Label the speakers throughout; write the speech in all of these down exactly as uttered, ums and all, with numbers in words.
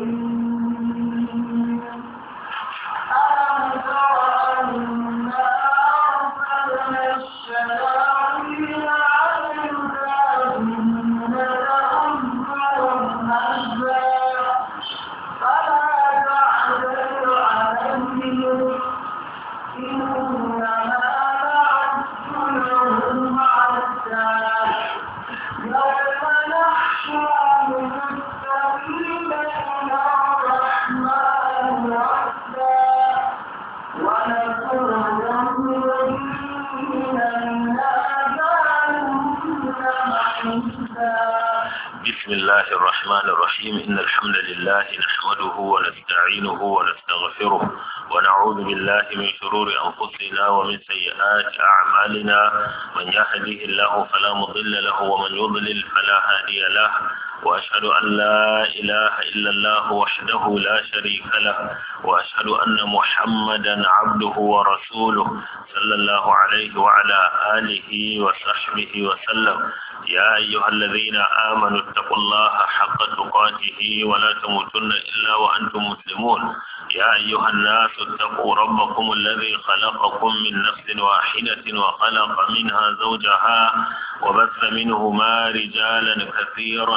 Speaker 1: بسم الله الرحمن الرحيم إن الحمد لله نحمده ونستعينه ونستغفره ونعوذ بالله من شرور أنفسنا ومن سيئات أعمالنا من يهده الله فلا مضل له ومن يضلل فلا هادي له وأشهد أن لا إله إلا الله وحده لا شريك له وأشهد أن محمدا عبده ورسوله صلى الله عليه وعلى آله وصحبه وسلم يا أيها الذين آمنوا اتقوا الله حق تقاته ولا تموتن إلا وأنتم مسلمون يا أيها الناس اتقوا ربكم الذي خلقكم من نفس واحدة وخلق منها زوجها وبث منهما رجالا كثيرا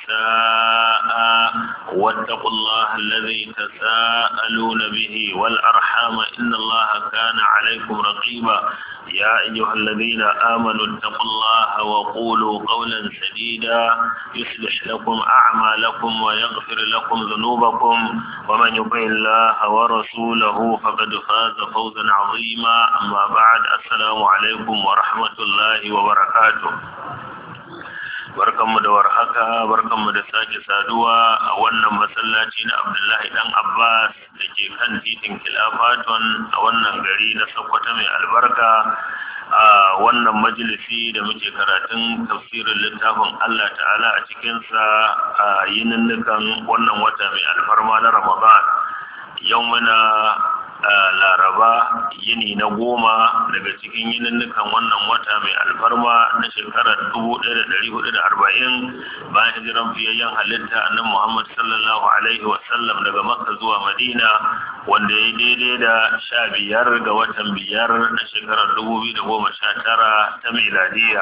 Speaker 1: ونساء واتقوا الله الذي تساءلون به والأرحام إن الله كان عليكم رقيبا يا أيها الذين آمنوا اتقوا الله وقولوا قولا سديدا يصلح لكم أعمالكم ويغفر لكم ذنوبكم ومن يطع الله ورسوله فقد فاز فوزا عظيما أما بعد السلام عليكم ورحمة الله وبركاته barkanmu da warhaka barkanmu da sake saduwa a wannan masallaci na Abdullahi dan Abbas da ke kan titin Kilafaton a wannan gari na Sokoto mai albarka a wannan majalisi da muke karatun tafsirin littafin Allah ta'ala a cikin sa a yininnukan wannan wata mai alfarma na Ramadan yau muna Laraba yini na goma daga cikin yininnukan wannan wata mai alfarma na shekarar dubu ɗaya da ɗari hudu da arba'in bayan hijiran fiyayyen halitta annabi Muhammad sallallahu alaihi wasallam daga Makka zuwa Madina wanda ya daidai da sha biyar ga watan biyar na shekarar dubu biyu da goma sha tara ta miladiya.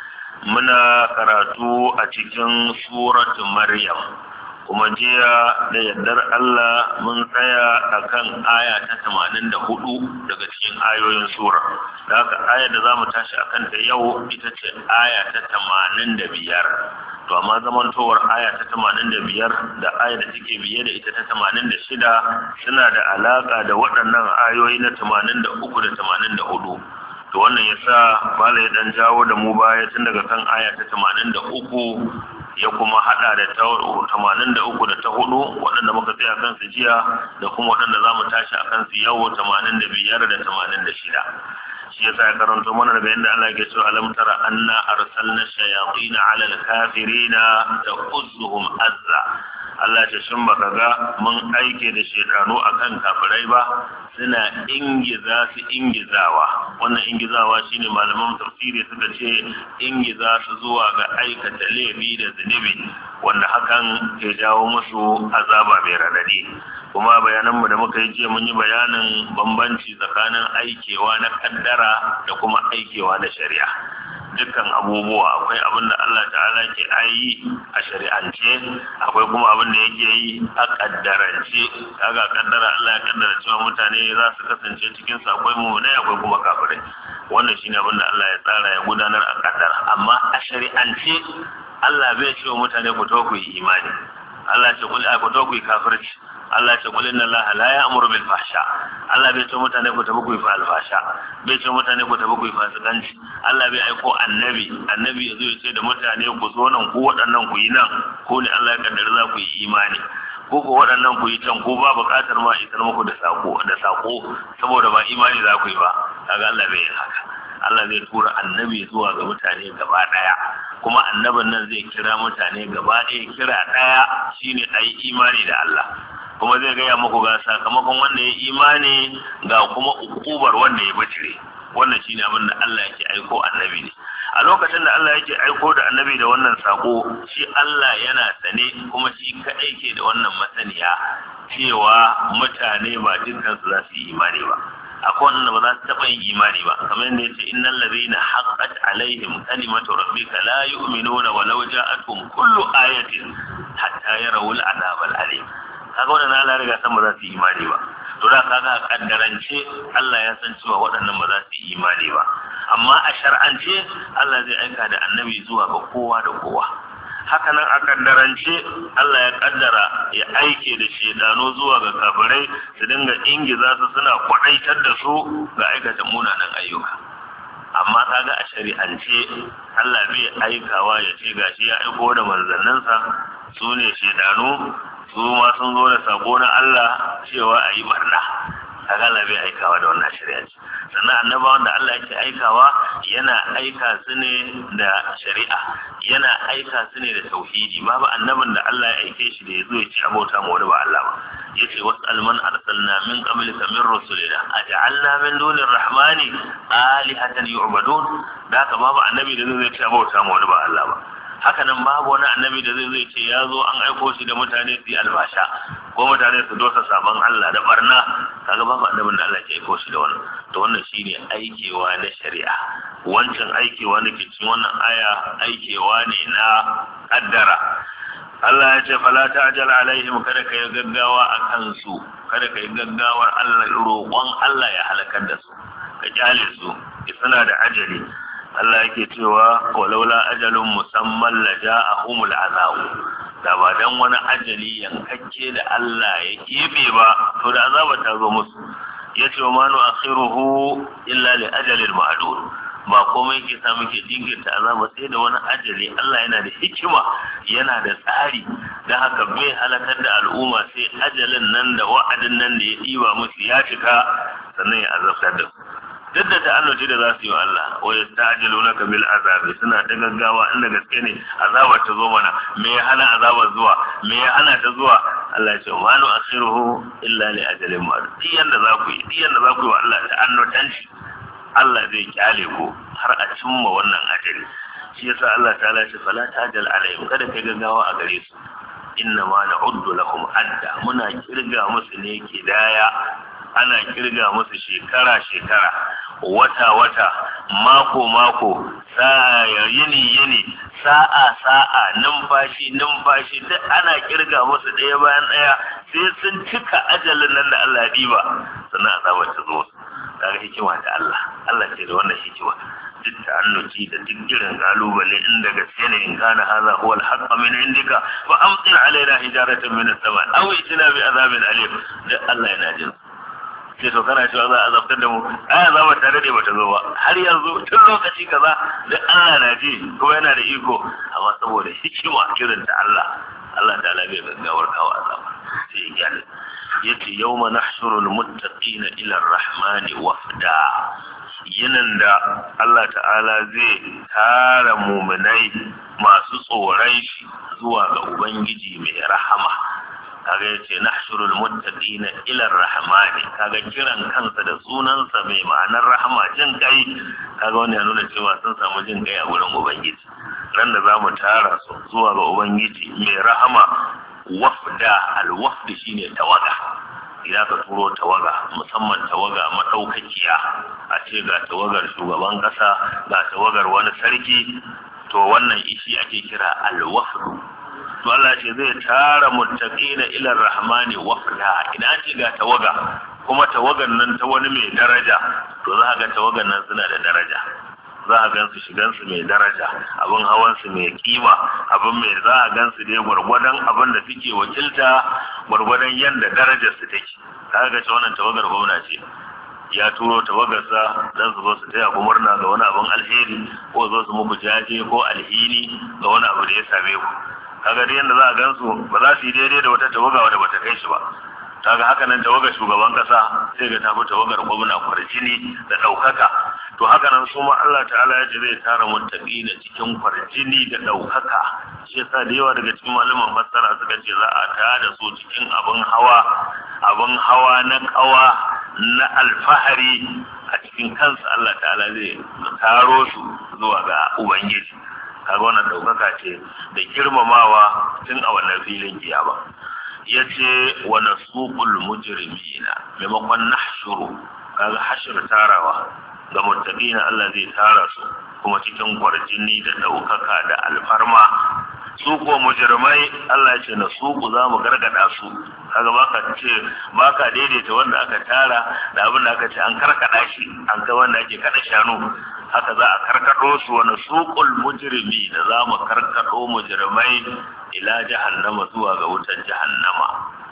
Speaker 1: Muna karatu a cikin suratu Maryam. Kuma jiya da yardar Allah mun tsaya akan aya ta tamanin da hudu daga cikin ayoyin sura. Da haka ayar da zamu tashi akan ta yau ita ce aya ta tamanin da biyar. To amma zamantowar aya ta tamanin da biyar da aya da take biye da ita ta tamanin da shida suna da alaka da waɗannan ayoyi na tamanin da uku da tamanin da hudu. To wannan yasa malai dan jawo da mu baya tun daga kan aya ta tamanin da uku ya kuma hada da tamanin da uku da ta hudu waɗanda muka tsaya kan su jiya da kuma waɗanda za mu tashi a kan su yau tamanin da biyar da tamanin da shida. Shi yasa ya karanto mana daga yadda Allah ke cewa alam tara anna arsalna shayatin ala al-kafirina ta'uzzuhum azza. Allah ce shin baka ga mun aike da shedanu akan kafirai ba suna ingiza su ingizawa. Wannan ingizawa shine malaman tafsiri suka ce ingiza su zuwa ga aikata laifi da zunubi wanda hakan ke jawo musu azaba mai radadi. Kuma bayananmu da muka yi jiya mun yi bayanin bambanci tsakanin aikewa na kaddara da kuma aikewa na shari'a. Dukkan abubuwa akwai abin da Allah ta'ala ke ayi a shari'ance akwai kuma abin da yake yi a kaddarance. Kaga kaddara Allah ya kaddara cewa mutane za su kasance cikin sa akwai mu'minai akwai kuma kafirai. Wannan shine abin da Allah ya tsara ya gudanar a kaddara. Amma a shari'ance Allah bai ce wa mutane ku to ku yi imani. Allah ce kul ku to ku yi kafirci. Allah ce kul inna Allah la ya'muru bil fahsha. Allah bai ce mutane ku tafi ku yi alfasha. Bai ce mutane ku tafi ku yi fasikanci. Allah bai aiko annabi, annabi ya zo ya ce da mutane ku zo nan ku waɗannan ku yi nan, ko ne Allah ya kaddara za ku yi imani. Ko ko waɗannan ku yi can ko ba buƙatar ma isar muku da sako da sako saboda ba imani za ku yi ba. Kaga Allah bai yi haka. Allah zai tura annabi zuwa ga mutane gaba daya kuma annabin nan zai kira mutane gaba daya kira daya shine ayi imani da Allah kuma zai gaya muku ga sakamakon wanda ya imani ga kuma ukubar wanda ya bacire. Wannan shine abin da Allah yake aiko annabi ne. a lokacin da Allah yake aiko da annabi da wannan sako shi Allah yana sane kuma shi kadai ke da wannan masaniya cewa mutane ba dukkan su za su yi imani ba, akwai wanda ba za su taɓa yin imani ba, kamar yadda yace innal ladhina haqqat alaihim kalimatu rabbika la yu'minuna walau ja'atuhum kullu ayatin hatta yarawul adhab al-alim. Kaga wannan Allah ya riga san ba za su yi imani ba, to da kaga a kaddarance Allah ya san cewa waɗannan ba za su yi imani ba, amma a shar'ance Allah zai aika da annabi zuwa ga kowa da kowa. Haka nan a kaddarance Allah ya kaddara ya aike da shedano zuwa ga kafirai su dinga ingiza su suna kwadaitar da su ga aikata munanan ayyuka. Amma kaga a shari'ance Allah bai aikawa ya ce gashi ya aiko da manzanninsa su ne shedano, su ma sun zo da sako na Allah cewa a yi barna. Kaga Allah bai aikawa da wannan shari'a. Sannan annabawan da Allah yake aikawa yana aika su ne da shari'a, yana aika su ne da tauhidi. Babu annabin da Allah ya aike shi da ya zo ya ci abota ma wani ba Allah ba. Yace was'al man arsalna min qablika min rusulina aj'alna min dunir rahmani alihatan yu'badun. Da haka babu annabi da zai ci abota ma wani ba Allah ba. Haka nan babu wani annabi da zai zai ce ya zo an aiko shi da mutane su yi albasha ko mutane su dosa sabon Allah da barna. Kaga babu annabin da Allah ke aiko shi da wannan. To wannan shine aikewa na shari'a. Wancan aikewa ne ke cikin wannan aya aikewa ne na kaddara. Allah ya ce fala ta'jal alaihim, kada kai gaggawa akan su, kada kai gaggawar Allah roƙon Allah ya halakar da su, ka kyale su suna da ajali. Allah yake cewa walaula ajalun musamman la ja'ahumul azab, da ba dan wani ajali yankakke da Allah ya kebe ba to da azaba ta zo musu. Yace wa manu akhiruhu illa li ajalin ma'dud, ba komai ke sa muke jinkirta azaba sai da wani ajali. Allah yana da hikima, yana da tsari, dan haka bai halakar da al'umma sai ajalin nan da wa'adin nan da ya diba musu ya cika sannan ya azabtar da su. Duk da ta'annuci da za su yi wa Allah, wa yasta'jilunaka bil azabi, suna ta gaggawa inda gaske ne azabar ta zo mana, me ya hana azabar zuwa, me ya hana ta zuwa? Allah ya ce ma nu akhiruhu illa li ajalin ma'dud. Duk yanda za ku yi, duk yanda za ku yi wa Allah ta'annutanci, Allah zai kyale ku har a cimma wannan ajali. Shi yasa Allah ta'ala ya ce fala ta'jal alaihim, kada kai gaggawa a gare su. Inna ma na'uddu lahum adda, muna kirga musu ne kidaya, ana kirga musu shekara-shekara, wata-wata, mako-mako, sa'a yini-yini, sa'a-sa'a, numfashi-numfashi, duk ana kirga musu ɗaya bayan ɗaya sai sun cika ajalin nan da Allah ya ɗiba, sannan azabar ta zo. Kaga hikima ta Allah, Allah ce da wannan hikima. Duk ta'annuci da duk irin kalubale inda gaske ne in kana haza huwa al-haqq min indika fa amtir alaina hijaratan min as-sama' aw itina bi azabin alim. Duk Allah yana jin sai to kana cewa za a azabtar da mu, ai azaba ta dade bata zo ba har yanzu tun lokaci kaza. da Allah na ji kuma yana da iko, amma saboda hikima irin ta Allah, Allah ta bai gaggawar kawo azaba sai ya gyara. Yace yawma nahshurul muttaqina ila ar-rahmani wafda, yinan da Allah ta'ala zai tara mu'minai masu tsoron shi zuwa ga ubangiji mai rahama. Kaga yace nahshurul muttaqina ila ar-rahmani, kaga kiran kansa da sunansa mai ma'anar rahama, jin kai. Kaga wannan ya nuna cewa sun samu jin kai a wurin ubangiji. Ran da zamu tara su zuwa ga ubangiji mai rahama, wafda, al-wafd shine tawaga. Idan ka turo tawaga, musamman tawaga madaukakiya, a ce ga tawagar shugaban kasa, ga tawagar wani sarki, to wannan ishi ake kira al-wafd. To Allah ce zai tara muttaqina ila rahmani wafda. Ina ce ga tawaga, kuma tawagan nan ta wani mai daraja, to za ga tawagan nan suna da daraja, za a gansu shigansu mai daraja, abin hawansu mai kima, abin mai za a gansu dai gwargwadon abin da suke wakilta, gwargwadon yadda darajar su take. Kaga ga ce wannan tawagar gwamna ce, ya turo tawagarsa don su zo su taya ku murna ga wani abin alheri, ko zo su muku jaje ko alhini ga wani abu da ya same ku. Kaga dai yadda za a gansu ba za su yi daidai da wata tawaga wadda bata kai shi ba. Kaga haka nan tawagar shugaban kasa sai ga tafi tawagar gwamna kwarjini da ɗaukaka. To haka nan su ma Allah ta'ala ya ce zai tara muttaqina cikin kwarjini da ɗaukaka. Shi yasa da yawa daga cikin malaman fassara suka ce za a tada su cikin abin hawa, abin hawa na kawa na alfahari a cikin cikin kansa Allah ta'ala zai taro su zuwa ga ubangiji. Kaga wannan daukaka ce da girmamawa tun a wannan filin kiyama. Yace wa nasuqul mujrimina maimakon nahshuru, kaga hashir tarawa ga muttaqina Allah zai tara su kuma cikin kwarjini da daukaka da alfarma. Su ko mujrimai Allah ya ce na su ku za mu gargada su. Kaga baka ce baka daidaita wanda aka tara da abin da aka ce an karkada shi an kai wanda ake kada shanu, haka za a karkado su. Wani suqul mujrimi da za mu karkado mujrimai ila jahannama zuwa ga wutar jahannama.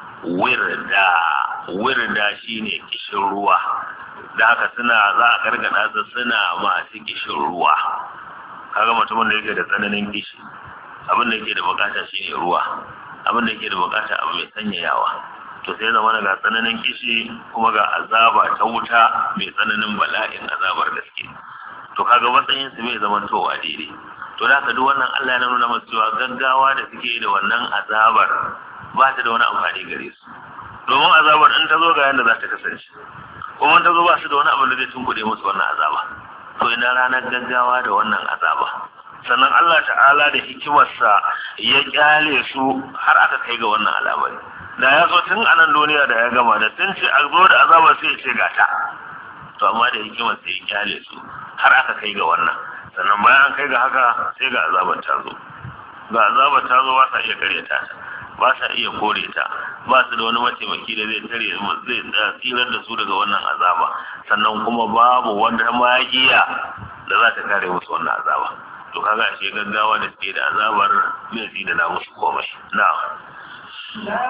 Speaker 1: Wirda wirda shine kishin ruwa, da haka suna za a gargada su suna masu kishin ruwa. Kaga mutumin da yake da tsananin kishi, abin da yake da bukata shine ruwa, abin da yake da bukata abu mai sanyayawa. To sai zama ga tsananin kishi kuma ga azaba ta wuta mai tsananin bala'in azabar gaske. To kaga matsayin su bai zama towa daidai. To da haka duk wannan Allah ya nuna masu cewa gaggawa da suke da wannan azabar ba ta da wani amfani gare su. Domin azabar in ta zo ga yanda za ta kasance, kuma ta zo ba su da wani abin da zai tunkuɗe musu wannan azaba. To ina ranar gaggawa da wannan azaba. Sannan Allah ta'ala da hikimarsa ya kyale su har aka kai ga wannan al'amari. Da ya zo tun anan duniya da ya gama da tun ce a zo da azaba sai ya ce gata. To amma da hikimarsa ya kyale su har aka kai ga wannan. Sannan bayan an kai ga haka sai ga azabar ta zo. Ga azabar ta zo ba sa iya karyata ta, ba sa iya kore ta, ba su da wani mataimaki da zai tare zai tsirar da su daga wannan azaba. Sannan kuma babu wanda magiya da za ta kare musu wannan azaba. To kaga shi gaggawa da suke da azabar mai zina na musu komai. Na
Speaker 2: لا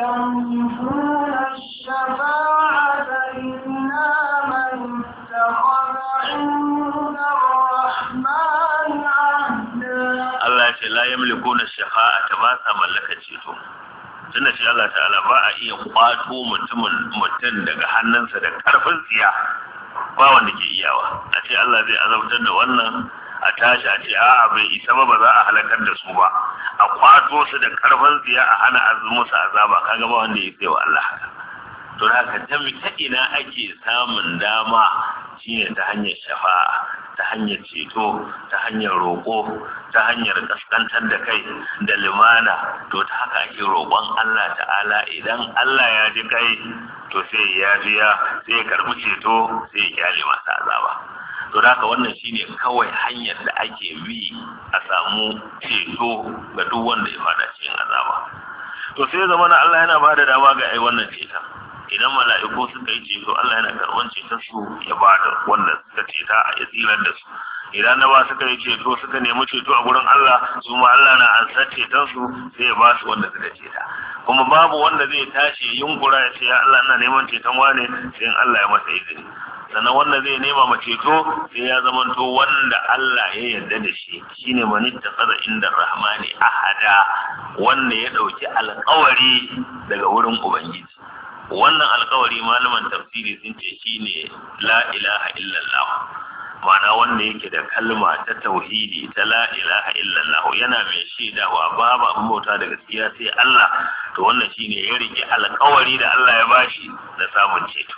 Speaker 2: يملكون الشفاعة إلا من اتخذ عند الرحمن عهدا.
Speaker 1: الله يقول لا يملكون الشفاعة ما ملكت ceto. Tunda shi Allah ta'ala ba a iya kwato mutumin mutum daga hannunsa da karfin tsiya, ba wanda ke iyawa. A ce Allah zai azabtar da wannan, a tashi a ce a'a bai isa ba ba za a halakar da su ba, a kwato su da karfin tsiya a hana azumunsu azaba, kaga ba wanda ya sai wa Allah haka. To haka ta ta ina ake samun dama shine ta hanyar shafa'a, ta hanyar ceto, ta hanyar roƙo, ta hanyar kaskantar da kai da limana. To ta haka ake roƙon Allah ta'ala, idan Allah ya ji kai to sai ya biya, sai ya karɓi ceto, sai ya kyale masa azaba. To da haka wannan shine kawai hanyar da ake bi a samu ceto ga duk wanda ya fada cikin azaba. To sai zama na Allah yana bada dama ga ai wannan ceton. Idan mala'iku suka yi ceto, Allah yana karɓar ceton su ya bada wanda suka ceta a ya tsirar da su. Idan na ba suka yi ceto suka nemi ceto a gurin Allah, su ma Allah na ansar ceton su sai ya ba su wanda suka ceta. Kuma babu wanda zai tashi yunkura ya ce ya Allah ina neman ceton wane, sai Allah ya masa izini. Sannan wanda zai nema ma ceto sai ya zamanto wanda Allah ya yarda da shi, shine man ittakhadha inda rahmani ahada, wanda ya dauki alƙawari daga wurin ubangiji. Wannan alƙawari malaman tafsiri sun ce shine la ilaha illallah, ma'ana wanda yake da kalma ta tauhidi ta la ilaha illallah, yana mai shaidawa babu abin bauta da gaskiya sai Allah. To wannan shine ya rike alƙawari da Allah ya bashi na samun ceto.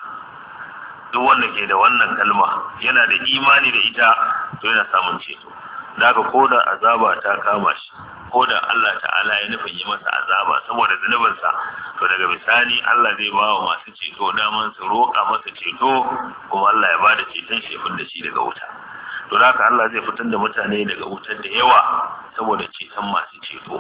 Speaker 1: Duk wanda ke da wannan kalma yana da imani da ita to yana samun ceto. Daga ko da azaba ta kama shi, ko da Allah ta'ala ya nufin yi masa azaba saboda zunubinsa, to daga bisani Allah zai ba wa masu ceto daman su roƙa masa ceto, kuma Allah ya bada ceton shi da shi daga wuta. To haka Allah zai fitar da mutane daga wutar da yawa saboda ceton masu ceto.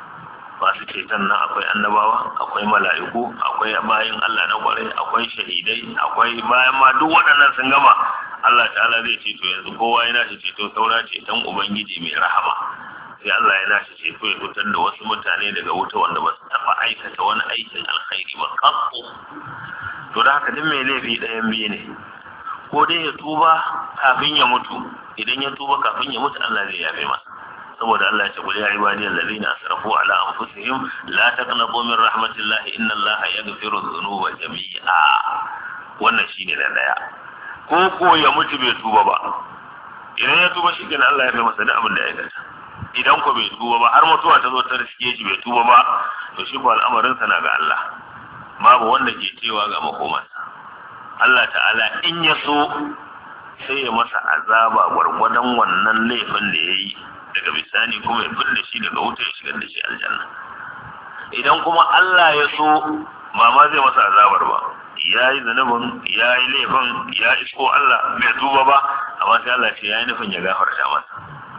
Speaker 1: Masu ceton nan akwai annabawa, akwai mala'iku, akwai bayin Allah na kwarai, akwai shahidai, akwai bayan ma duk waɗannan sun gama, Allah ta'ala zai ceto yanzu kowa yana shi ceto, saura ceton Ubangiji mai rahama. Sai Allah ya nashi ceto ya fitar da wasu mutane daga wuta wanda ba su taɓa aikata wani aikin alkhairi ba kanku. To da haka duk mai laifi ɗayan biyu ne, ko dai ya tuba kafin ya mutu, idan ya tuba kafin ya mutu Allah zai yafe masa. Saboda Allah ya ce qul ya ibadiyal ladina asrafu ala anfusihim la taqnatu min rahmatillahi inna Allaha yaghfiru dhunuba jami'a. Wannan shine da daya. Ko ko ya mutu bai tuba ba, idan ya tuba shi kenan Allah ya yafe masa da abin da ya aikata. Idan ko bai tuba ba har mutuwa ta zo ta riske shi bai tuba ba, to shi ko al'amarin sa na ga Allah, babu wanda ke cewa ga makomansa. Allah ta'ala in ya so sai ya masa azaba gwargwadon wannan laifin da ya yi, daga bisani kuma ya fidda shi daga wuta ya shigar da shi aljanna. Idan kuma Allah ya so ba ma zai masa azabar ba, ya yi zanubin, ya yi laifin, ya isko Allah bai tuba ba, amma sai Allah ce ya yi nufin ya gafarta masa.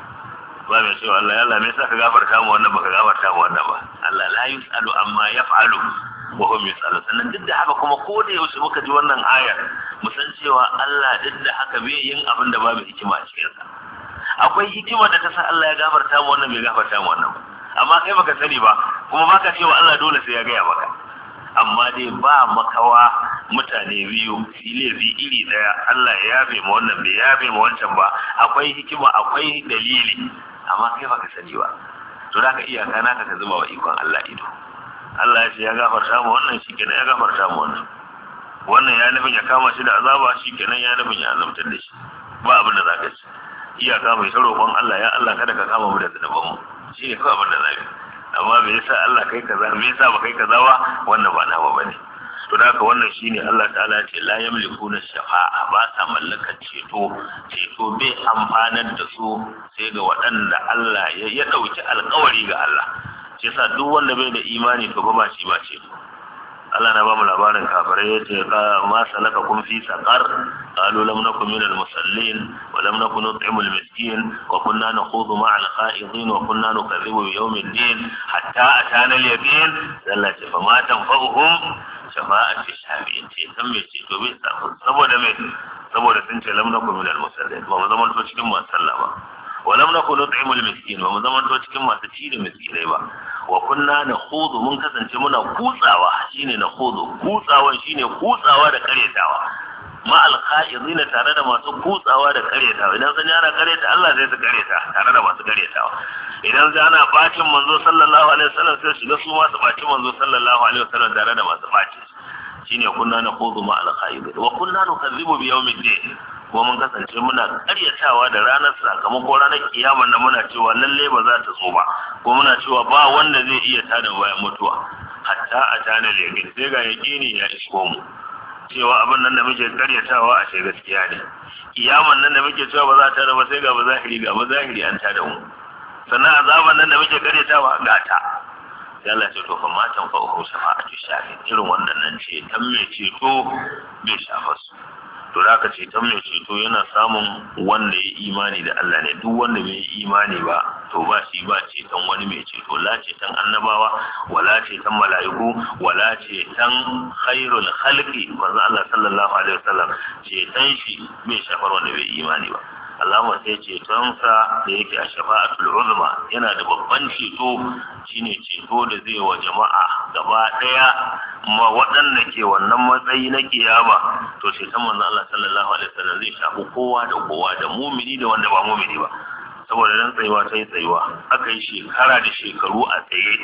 Speaker 1: Ba mai cewa Allah, Allah me yasa ka gafarta mu wannan baka gafarta mu wannan ba? Allah la yus'alu amma yaf'alu wa hum yus'alu. Sannan duk da haka kuma ko da yaushe muka ji wannan ayar mu san cewa Allah duk da haka bai yin abin da babu hikima a cikin sa. Akwai hikima da ta sa Allah ya gafarta mu wannan bai gafarta mu wannan ba. Amma kai baka sani ba, kuma baka cewa Allah dole sai ya gaya maka. Amma dai ba makawa mutane biyu su laifi iri daya, Allah ya yafe mu wannan bai yafe mu wancan ba. Akwai hikima, akwai dalili, amma kai baka sani ba. To da ka iyaka naka ka zuba wa ikon Allah ido. Allah ya ce ya gafarta mu wannan, shikenan ya gafarta mu wannan. Wannan ya nufin ya kama shi da azaba, shikenan ya nufin ya azabtar da shi. Ba abin da za ka ci. Iyaka mai ta roƙon Allah, ya Allah kada ka kama mu da zunuban mu. Shi ne kawai abin da za ka. Amma me yasa Allah kai kaza, me yasa ba kai kaza ba, wannan ba nawa bane. To da haka wannan shine Allah ta'ala ya ce la yamlikuna shafa'a, ba sa mallakar ceto. Ceto bai amfanar da su sai ga waɗanda Allah ya ya dauki alƙawari ga Allah. Shi yasa duk wanda bai da imani to ba shi ba ceto. Allah na ba mu labarin kafirai yace ka ma salaka kun fi saqar qalu lam nakum minal musallin wa lam nakun nut'imul miskin wa kunna nakhudhu ma'al kha'idin wa kunna nukazzibu bi yawmid din hatta atana al-yaqin sallati fa ma tanfa'uhum shafa'atu shafi'in. Ce san me ce to bai samu saboda me saboda sun ce lam nakum minal musallin, ba mu zaman to cikin masu sallah ba. Wa lam nakun nut'imul miskin, ba mu zaman to cikin masu ci da miskinai ba. Wa kunna nakhudu, mun kasance muna kutsawa, shine nakhudu, kutsawan shine kutsawa da karetawa. Ma al-kha'idin, tare da masu kutsawa da karetawa. Idan sun yana kareta Allah zai su kareta tare da masu karetawa. Idan sai ana bacin manzo sallallahu alaihi wasallam sai shiga su masu bacin manzo sallallahu alaihi wasallam tare da masu bacin. Shine kunna nakhudu ma al-kha'idin. Wa kunna nukazzibu bi yawmid din, ko mun kasance muna karyatawa da ranar sakamako, ranar kiyama da muna cewa lalle ba za ta zo ba, ko muna cewa ba wanda zai iya tada bayan mutuwa. Hatta a tana lekin sai ga yaqini ya isko mu cewa abin nan da muke karyatawa a ce gaskiya ne. Kiyaman nan da muke cewa ba za ta raba sai ga ba zahiri ga ba zahiri an tada mu. Sannan azaban nan da muke karyatawa ga ta. Sai Allah ce to fa matan fa uhu shafa'atu shafi, irin wannan nan ce tan me ceto bai shafa su. To da aka ceton mai ceto yana samun wanda ya imani da Allah ne. Duk wanda bai yi imani ba to ba shi ba ceton wani mai ceto, la ceton annabawa wala ceton mala'iku wala ceton khairul khalqi manzo Allah sallallahu alaihi wasallam, ceton shi bai shafar wanda bai imani ba. Allahumma sai ceton sa da yake a shafa'atul uzma, yana da babban ceto, shine ceto da zai wa jama'a gaba daya ma waɗanda ke wannan matsayi na kiyama. To ceton manzo Allah sallallahu alaihi wasallam zai shafi kowa da kowa, da mumini da wanda ba mumini ba. Saboda dan tsayuwa sai tsayuwa, aka yi shekara da shekaru a tsaye,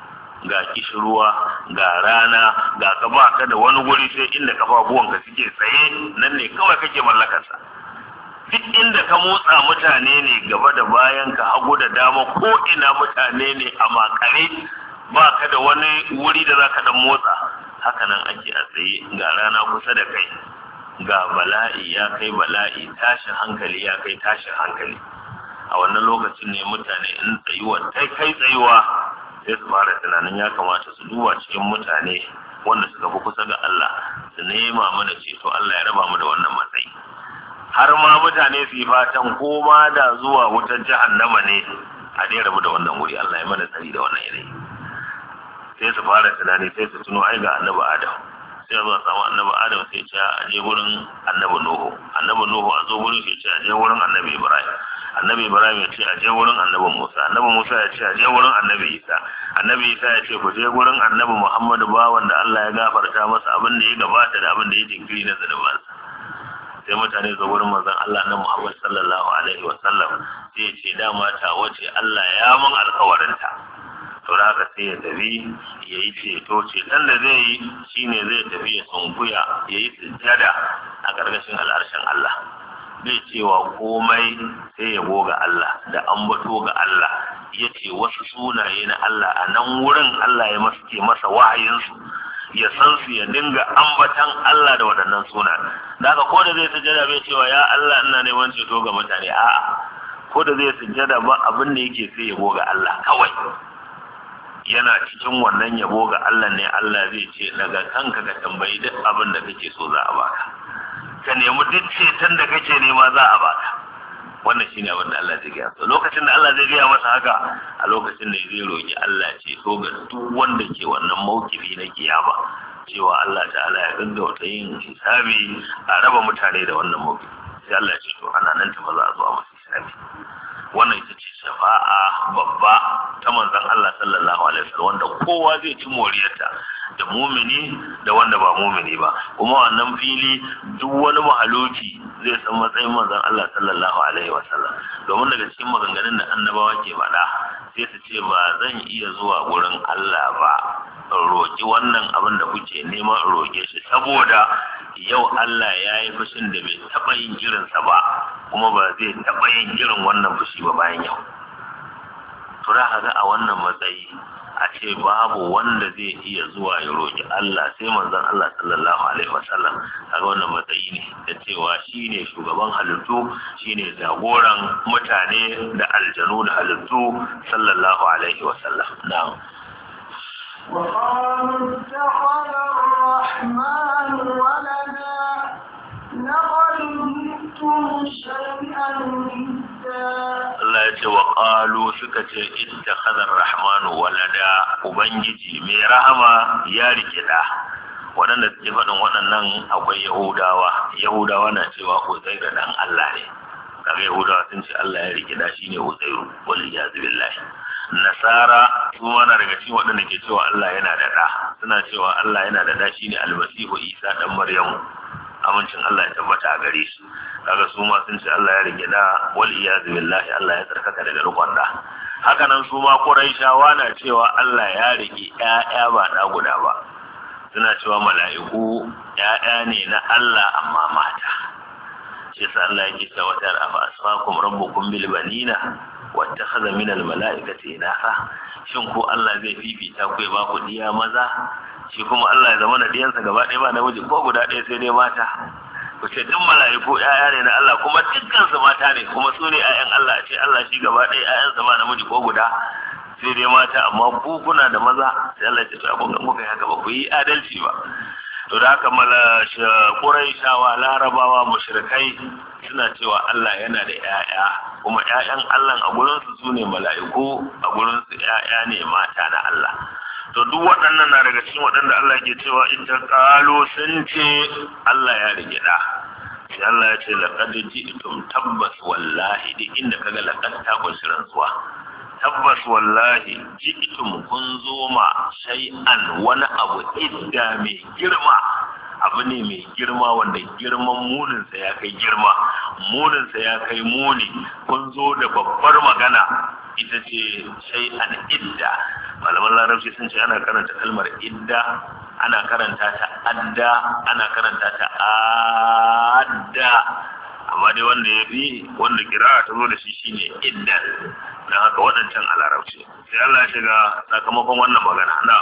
Speaker 1: ga kishirwa, ga rana, ga ka ba ka da wani guri sai inda kafafuwanka suke tsaye, nan ne kawai kake mallakarsa. Duk inda ka motsa mutane ne gaba da bayan ka, hagu da dama, ko ina mutane ne a makare, ba ka da wani wuri da za ka dan motsa. Haka nan ake a tsaye, ga rana kusa da kai, ga bala'i ya kai bala'i, tashin hankali ya kai tashin hankali. A wannan lokacin ne mutane in tsayuwa ta kai tsayuwa sai su fara tunanin ya kamata su duba cikin mutane wanda suka fi kusa ga Allah, su nema mana ceto Allah ya raba mu da wannan matsayi. Har ma mutane su yi fatan ko ma da zuwa wutar jahannama ne a dai rabu da wannan wuri, Allah ya mana tsari da wannan yanayi. Sai su fara tunani, sai su tuno ai ga annabi Adam, sai a zo a samu annabi Adam sai ce a je gurin annabi Nuhu, annabi Nuhu a zo gurin shi ce a je gurin annabi Ibrahim, annabi Ibrahim ya ce a je gurin annabi Musa, annabi Musa ya ce a je gurin annabi Isa, annabi Isa ya ce ku je gurin annabi Muhammadu ba wanda Allah ya gafarta masa abin da ya gabata da abin da ya jinkiri na zanubansa. Sai mutane zo wurin manzon Allah na Muhammad sallallahu alaihi wa sallam, sai ya ce dama ta wace Allah ya mun alƙawarinta. To da haka sai ya tafi ya yi ceto, ceton da zai yi shine zai tafi ya sunkuya ya yi sujjada a ƙarƙashin al'arshen Allah. Zai cewa komai sai ya goga Allah da ambato ga Allah, ya ce wasu sunaye na Allah a nan wurin Allah ya maske masa wahayinsu, ya san su ya dinga ambatan Allah da waɗannan suna. Daga ko da zai sujjada bai cewa ya Allah ina neman ceto ga mutane, a'a ko da zai sujjada ba abin da yake sai yabo ga Allah kawai. Yana cikin wannan yabo ga Allah ne Allah zai ce daga kanka ka tambayi duk abin da kake so za a baka, ka nemi duk ceton da kake nema za a baka. Wannan shine abin da Allah zai gaya. So lokacin da Allah zai gaya masa haka, a lokacin da zai roki Allah ce so ga duk wanda ke wannan maukifi na kiyama, cewa Allah ta'ala ya gaggauta yin hisabi a raba mutane da wannan maukifi. Sai Allah ce to ana nan ta ba za a zo a masa hisabi. Wannan ita ce shafa'a babba ta manzon Allah sallallahu alaihi wasallam, wanda kowa zai ci moriyarta, da mumini da wanda ba mumini ba. Kuma wannan fili duk wani mahaluki zai san matsayin manzon Allah sallallahu alaihi wasallam, domin daga cikin maganganun da annabawa ke faɗa sai su ce ba zan iya zuwa gurin Allah ba in roƙi wannan abin da kuke neman in roƙe shi, saboda yau Allah ya yi fushin da bai taɓa yin irinsa ba, kuma ba zai taɓa yin irin wannan fushi ba bayan yau. To da ga a wannan matsayi a ce babu wanda zai iya zuwa ya roƙi Allah sai manzon Allah sallallahu alaihi wasallam. Kaga wannan matsayi ne da cewa shine shugaban halittu, shine jagoran mutane da aljanu da halittu sallallahu alaihi wasallam. Na'am.
Speaker 2: وقالوا اتخذ الرحمن ولدا لقد جئتم شيئا إدا.
Speaker 1: Allah ya ce wa qalu suka ce ittakhadha ar-rahmanu walada, ubangiji mai rahama ya rike da. Waɗanda suke faɗin waɗannan akwai Yahudawa. Yahudawa na cewa Uzairu dan Allah ne. Kaga Yahudawa sun ce Allah ya rike da shine Uzairu, wal iyaz billahi. Nasara su mana daga cikin waɗanda ke cewa Allah yana da ɗa, suna cewa Allah yana da ɗa shine Almasihu Isa dan Maryamu, amincin Allah ya tabbata a gare shi. Kaga su ma sun ce Allah ya rike da, wal iyaz billahi, Allah ya tsarkaka daga rukun da. Haka nan su ma Quraishawa na cewa Allah ya rike ƴaƴa ba ɗa guda ba, suna cewa mala'iku ƴaƴa ne na Allah amma mata. Shi yasa Allah yake cewa ta rafa asfakum rabbukum bil banina wattakhadha min al mala'ikati inaha. Shin ko Allah zai fifita ku ya ba ku diya maza, shi kuma Allah ya zama na diyansa gaba ɗaya ba namiji ko guda ɗaya sai dai mata? Ku ce duk mala'iku ƴaƴa ne na Allah, kuma dukkan su mata ne, kuma su ne ƴaƴan Allah, ce Allah shi gaba ɗaya ƴaƴansa ba namiji ko guda sai dai mata, amma ku kuna da maza. Sai Allah ya ce to abun kan kuka yi haka ba ku yi adalci ba. To da haka mala Quraishawa, Larabawa, mushrikai suna cewa Allah yana da ƴaƴa, kuma ƴaƴan Allah a gurin su sune mala'iku, a gurin su ƴaƴa ne mata na Allah. To duk waɗannan na daga cikin waɗanda Allah ke cewa in ta qalu sun ce Allah ya rike da. Sai Allah ya ce laqad ji'tum, tabbas wallahi duk inda kaga laqad ta kunshi rantsuwa. Tabbas wallahi ji'tum, kun zo ma shay'an wani abu idda mai girma, abu ne mai girma wanda girman muninsa ya kai girma, muninsa ya kai muni. Kun zo da babbar magana, ita ce shay'an idda. Malaman larabci sun ce ana karanta kalmar idda, ana karanta ta adda, ana karanta ta adda, amma dai wanda ya fi wanda kira ta zo da shi shine iddan. Dan haka waɗancan a larabci. Sai Allah ya shiga sakamakon wannan magana. Na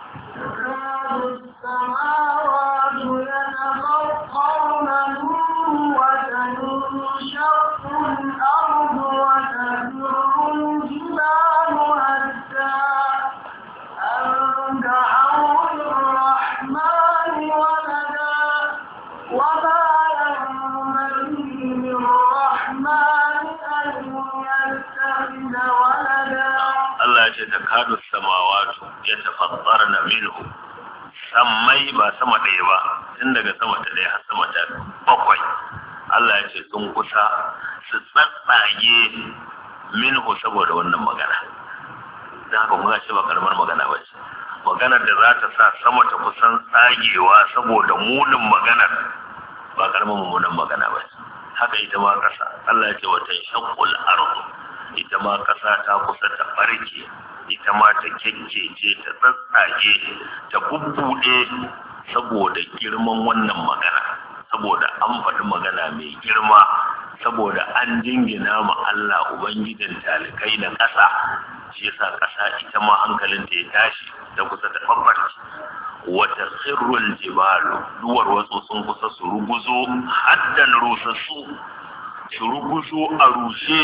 Speaker 1: ce ta kadu samawatu ya tafassara na minhu, sammai ba sama ɗaya ba, tun daga sama ta ɗaya har sama ta bakwai. Allah ya ce sun kusa su tsatsage minhu saboda wannan magana. Da haka kuma ce ba karamar magana ba ce, maganar da za ta sa sama ta kusan tsagewa saboda munin maganar, ba karamar mummunan magana ba ce. Haka ita ma ƙasa, Allah ya ce wata shaqqul ardu, ita ma ƙasa ta kusa ta farke, ita ma ta kekkece, ta tsatsage, ta bubbuɗe saboda girman wannan magana, saboda an faɗi magana mai girma, saboda an jingina ma Allah Ubangijin talikai da ƙasa. Shi yasa ƙasa ita ma hankalinta ya tashi, ta kusa ta babbarci. wa tasirrul jibalu duwar wasu sun kusa su ruguzo haddan rusassu su ruguzo a rushe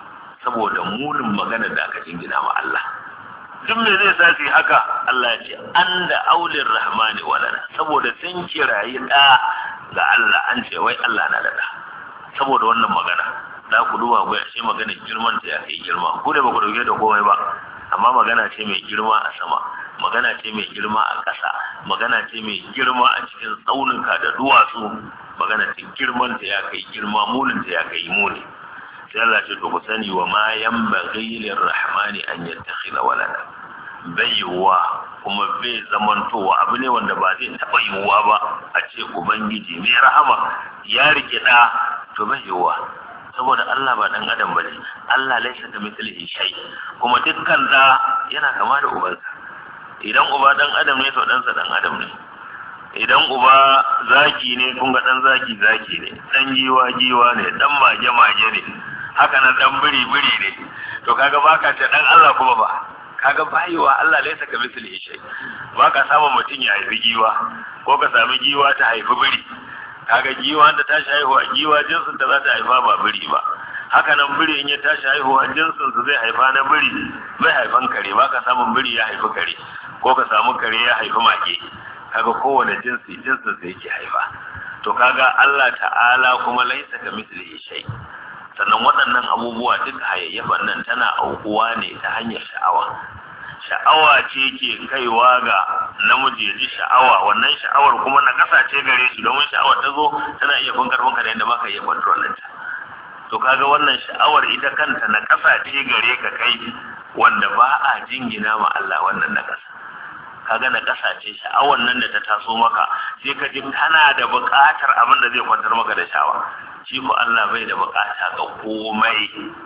Speaker 1: saboda munin magana da aka jingina ma Allah. Duk me zai sa su haka? Allah ya ce an da aulin rahmani walana, saboda sun kirayi da ga Allah, an ce wai Allah na da da. Saboda wannan magana da ku duba ku ce magana girman ta ya kai girma, ku da ba ku dauke da komai ba, amma magana ce mai girma a sama, magana ce mai girma a ƙasa, magana ce mai girma a cikin tsaunuka da duwatsu, magana ce girman ta ya kai girma, munin ta ya kai muni. Sai Allah ce to ku sani wa ma yanbaghi lirrahmani an yattakhidha walada, bai yiwuwa kuma bai zamantowa abu ne wanda ba zai taɓa yiwuwa ba a ce ubangiji mai rahama ya rike ɗa, to bai yiwuwa saboda Allah ba dan adam bane. Allah laisa da mithlihi shay, kuma dukkan da yana kama da ubansa. Idan uba dan adam ne to ɗansa dan adam ne. Idan uba zaki ne kun ga dan zaki zaki ne, dan giwa giwa ne, dan mage mage ne, haka nan dan biri biri ne. To kaga baka ce dan Allah kuma ba, kaga bayiwa Allah laisa ka mithlihi shay. Baka samu mutun ya haifi giwa ko ka sami giwa ta haifi biri. Kaga giwa da tashi haihuwa giwa jinsin ta za ta haifa ba biri ba. Haka nan biri in ya tashi haihuwa jinsin su zai haifa na biri, bai haifan kare. Baka samun biri ya haifi kare ko ka samu kare ya haifi mage. Kaga kowane jinsi jinsin sa yake haifa. To kaga Allah ta'ala kuma laisa ka mithlihi shay. Sannan waɗannan abubuwa duka hayayyafan nan tana aukuwa ne ta hanyar sha'awa. Sha'awa ce ke kaiwa ga namiji ya ji sha'awa, wannan sha'awar kuma na kasa ce gare shi, domin sha'awar ta zo tana iya fin karfin ka da yadda baka iya control ɗinta. To kaga wannan sha'awar ita kanta na kasa ce gare ka kai, wanda ba a jingina ma Allah wannan na kasa. Kaga na kasa ce sha'awar nan da ta taso maka, sai ka ji kana da buƙatar abin da zai kwantar maka da sha'awa. Shi ko Allah bai da buƙata ga komai.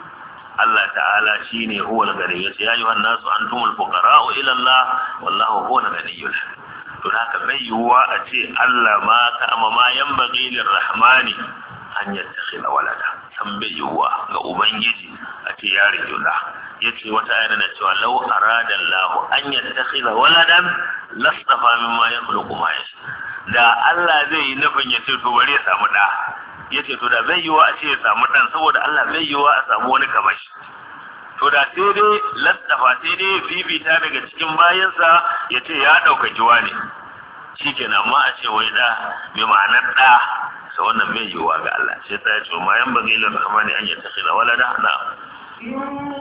Speaker 1: Allah ta'ala shine huwal ghani, yace ya ayyuhan nasu antumul fuqara'u ila Allah wallahu huwal ghaniyyul hamid. To haka bai yiwuwa a ce Allah ma ka amma ma yanbaghi lirrahmani an yattakhila walada, san bai yiwuwa ga ubangiji a ce ya rike da. Yace wata ayar na cewa law arada Allah an yattakhila waladan lastafa mimma yakhluqu ma yasha. Da Allah zai yi nufin ya ce to bare ya samu da, yace to da bai yiwa a ce ya samu dan, saboda Allah bai yiwa a samu wani kamar shi. To da sai dai lastafa, sai dai fifita daga cikin bayansa ya ce ya ɗaukaki wani, shikenan. Amma a ce wai da mai ma'anar da, sa wannan bai yiwa ga Allah. Sai ta ce ma yan bagi lir rahmani an yattakhila walada. Na
Speaker 2: in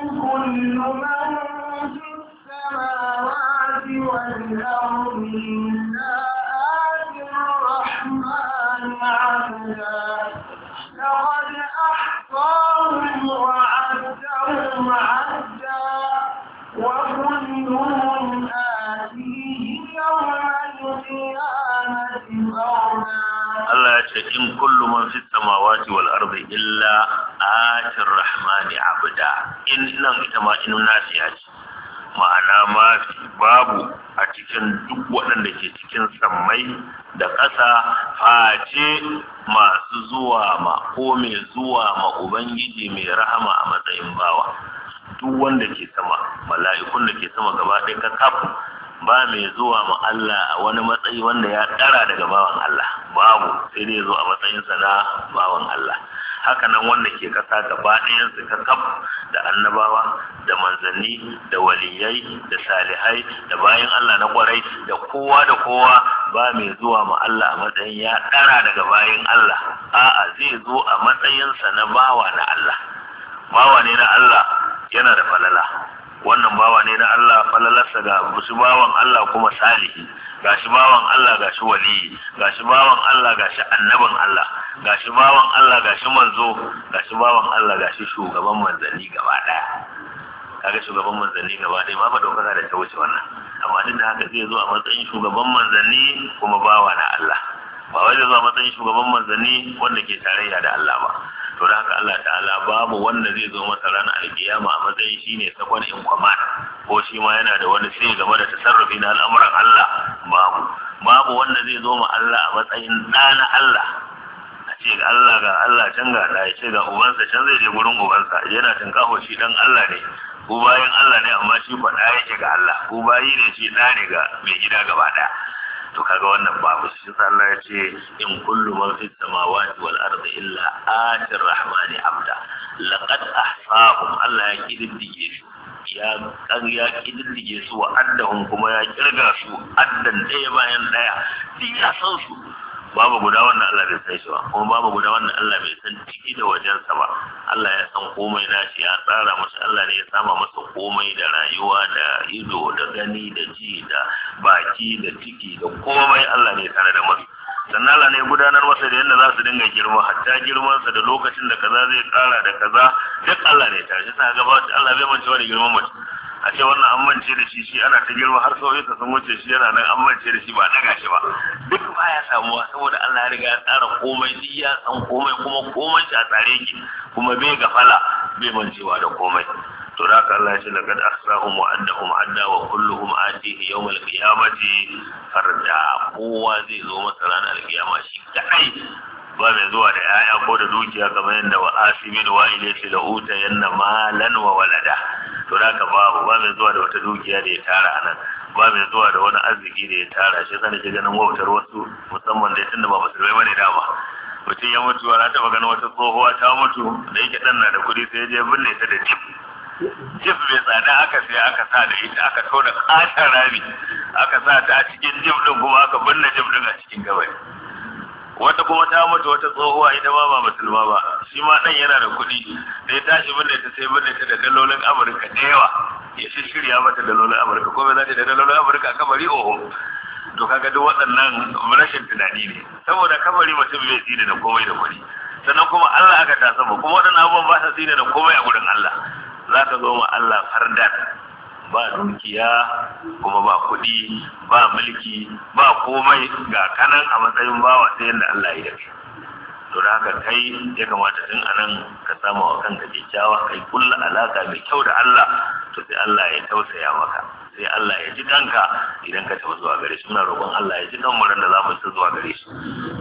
Speaker 2: kullu man fis samawati wal ardi لقد أحصاهم وعدهم عدا وكلهم آتيه يوم القيامة فردا.
Speaker 1: Allah ya ce in kullu man fi samawati wal ardi illa atir rahmani abda. In nan ita ma in nasiya ce, ma'ana ma babu a cikin duk waɗanda ke cikin sammai da ƙasa face masu zuwa ma ko mai zuwa ma Ubangiji mai rahama a matsayin bawa. Duk wanda ke sama, mala'ikun da ke sama gaba ɗaya ka kaf, ba mai zuwa ma Allah a wani matsayi wanda ya ƙara daga bawan Allah, babu, sai dai zo a matsayinsa na bawan Allah. Haka nan wanda ke kasa gaba ɗayan su ka kaf, da annabawa da manzanni da waliyai da salihai da bayan Allah na kwarai da kowa da kowa, ba mai zuwa ma Allah a matsayin ya ɗara daga bayan Allah. A'a, zai zo a matsayinsa na bawa na Allah. Bawa ne na Allah, yana da falala. Wannan bawa ne na Allah, falalarsa ga shi bawan Allah kuma salihi, ga shi bawan Allah ga shi waliyi, ga shi bawan Allah ga shi annabin Allah, ga shi bawan Allah ga shi manzo, ga shi bawan Allah ga shi shugaban manzanni gaba daya. Kaga shugaban manzanni gaba daya ba ba dokaka da ta wuce wannan. Amma duk da haka zai zo a matsayin shugaban manzanni kuma bawa na Allah. Ba wai zai zo a matsayin shugaban manzanni wanda ke tarayya da Allah ba. To da haka Allah ta'ala babu wanda zai zo masa ranar alkiyama a matsayin shine sakon in command, ko shi ma yana da wani sai game da tasarrufi na al'amuran Allah. Babu babu wanda zai zo ma Allah a matsayin ɗa na Allah, a ce ga Allah ga Allah can ga ɗa, ya ce ga ubansa can zai je gurin ubansa, yana tunkaho shi dan Allah ne, ko bayan Allah ne, amma shi faɗa yake ga Allah, ko bayi ne shi ɗa ne ga mai gida gaba ɗaya. to kaga wannan babu shi sai Allah ya ce in kullu man fis samawati wal ardi illa atir rahmani abda laqad ahsahum Allah ya kididdige su ya kan ya kididdige su wa addahum kuma ya kirga su addan daya bayan daya duk ya san su babu guda wannan Allah bai san shi ba kuma babu guda wannan Allah bai san ciki da wajensa ba Allah ya san komai nashi ya tsara masa Allah ne ya sama masa komai da rayuwa da ido da gani da ji da baki da ciki da komai Allah ne tare da masa sannan Allah ne gudanar masa da yadda za su dinga girma hatta girmansa da lokacin da kaza zai kara da kaza duk Allah ne tare shi sa gaba Allah bai mancewa da girman mutum a ce wannan an mance da shi shi ana ta girma har sauyi ta sun wuce shi yana nan an mance da shi ba daga shi ba duk baya samuwa saboda Allah ya riga ya tsara komai duk ya san komai kuma komai shi a tsare ki kuma bai gafala bai mancewa da komai to da haka Allah ya ce laqad ahsahum wa addahum adda wa kulluhum atihi yawm al-qiyamati farda kowa zai zo masa ranar al-qiyama shi kadai ba mai zuwa da yaya ko da dukiya kamar yadda wa asimin wa ilayhi la'uta yanna malan wa walada to da haka babu ba mai zuwa da wata dukiya da ya tara anan ba mai zuwa da wani arziki da ya tara shi sai nake ganin wautar wasu musamman da tunda ba musulmai bane dama mutum ya mutu na taba ganin wata tsohuwa ta mutu da yake dan na da kuɗi sai ya je binne ta da jif jif mai tsada aka sai aka sa da ita aka tona katon rami aka sa ta a cikin jif din kuma aka binne jif din a cikin gabari wata kuma ta mutu wata tsohuwa ita ma ba musulma ba shi ma dan yana da kuɗi da ya tashi binne ta sai binne ta da dalolin Amurka da yawa ya shi shirya mata dalolin Amurka ko bai zata da dalolin Amurka a kabari oho to kaga duk waɗannan rashin tunani ne saboda kabari mutum bai tsine da komai da kuɗi sannan kuma Allah aka tasa ba kuma waɗannan abubuwan ba sa tsine da komai a gurin Allah zaka zo ma Allah fardan ba dukiya kuma ba kuɗi ba mulki ba komai ga kanan a matsayin bawa sai yadda Allah ya yi to da haka kai ya kamata tun anan ka samu wa kanka kyakkyawa kai kulla alaka mai kyau da Allah to sai Allah ya tausaya maka sai Allah ya ji kanka idan ka tafi zuwa gare shi muna roƙon Allah ya ji kan mu da za mu ci zuwa gare shi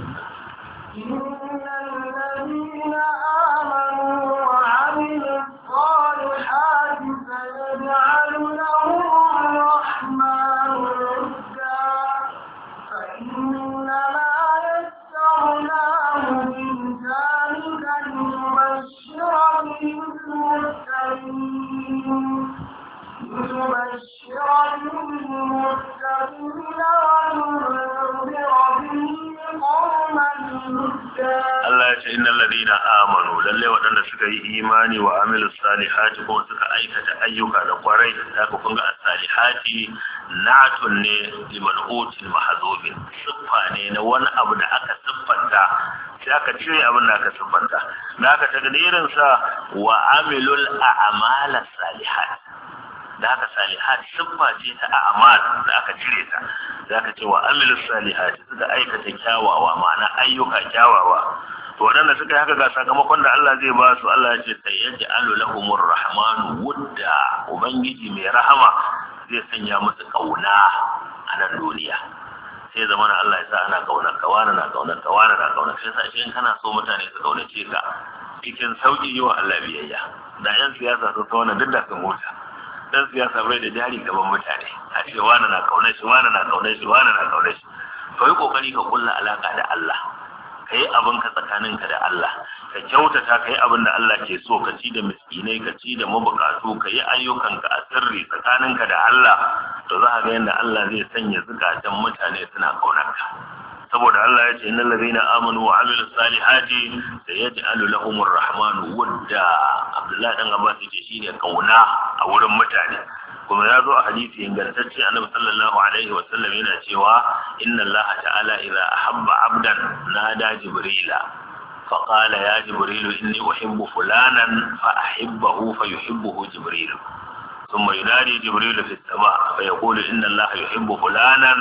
Speaker 1: Allah ya ce innal ladina amanu lalle waɗanda suka yi imani wa amilus salihati kuma suka aikata ayyuka da kwarai da ku kun ga as-salihati natun ne liman util mahzubin siffa ne na wani abu da aka siffanta sai aka cire abin da aka siffanta da aka tagdirin sa wa amilul a'mal as-salihat da aka salihat siffa ce ta a'mal da aka cire ta da aka ce wa amilus salihat suka aikata kyawawa ma'ana ayyuka kyawawa to wadanda suka yi haka ga sakamakon da Allah zai ba su Allah ya ce tayyaj'alu lahumur rahmanu wudda ubangiji mai rahama zai sanya musu kauna a nan duniya sai zamanin Allah ya sa ana kaunar ka wani na kaunar ka wani na kaunar sai sa shi kana so mutane su kaunace ka cikin sauki yi wa Allah biyayya da yan siyasa su kauna duk da kan mota dan siyasa bai da jari gaban mutane a ce wani na kaunar shi wani na kaunar shi wani na kaunar shi to yi kokari ka kulla alaka da Allah ka yi abin ka tsakaninka da Allah ka kyautata ka yi abin da Allah ke so ka ci da miskinai ka ci da mabukatu ka yi ayyukanka a sirri tsakaninka da Allah to za ka ga yadda Allah zai sanya zukatan mutane suna kaunarka saboda Allah ya ce innal ladina amanu wa amilus salihati sayaj'alu lahumur rahmanu wadda Abdullahi dan Abbas yace shine kauna a wurin mutane kuma ya zo a hadisi ingantacce annabi sallallahu alaihi wa sallam yana cewa inna Allah ta'ala idza ahabba 'abdan nada jibrila fa qala ya jibril inni uhibbu fulanan fa ahibbahu fa yuhibbuhu jibril ثم ينادي جبريل في السماء فيقول إن الله يحب فلانا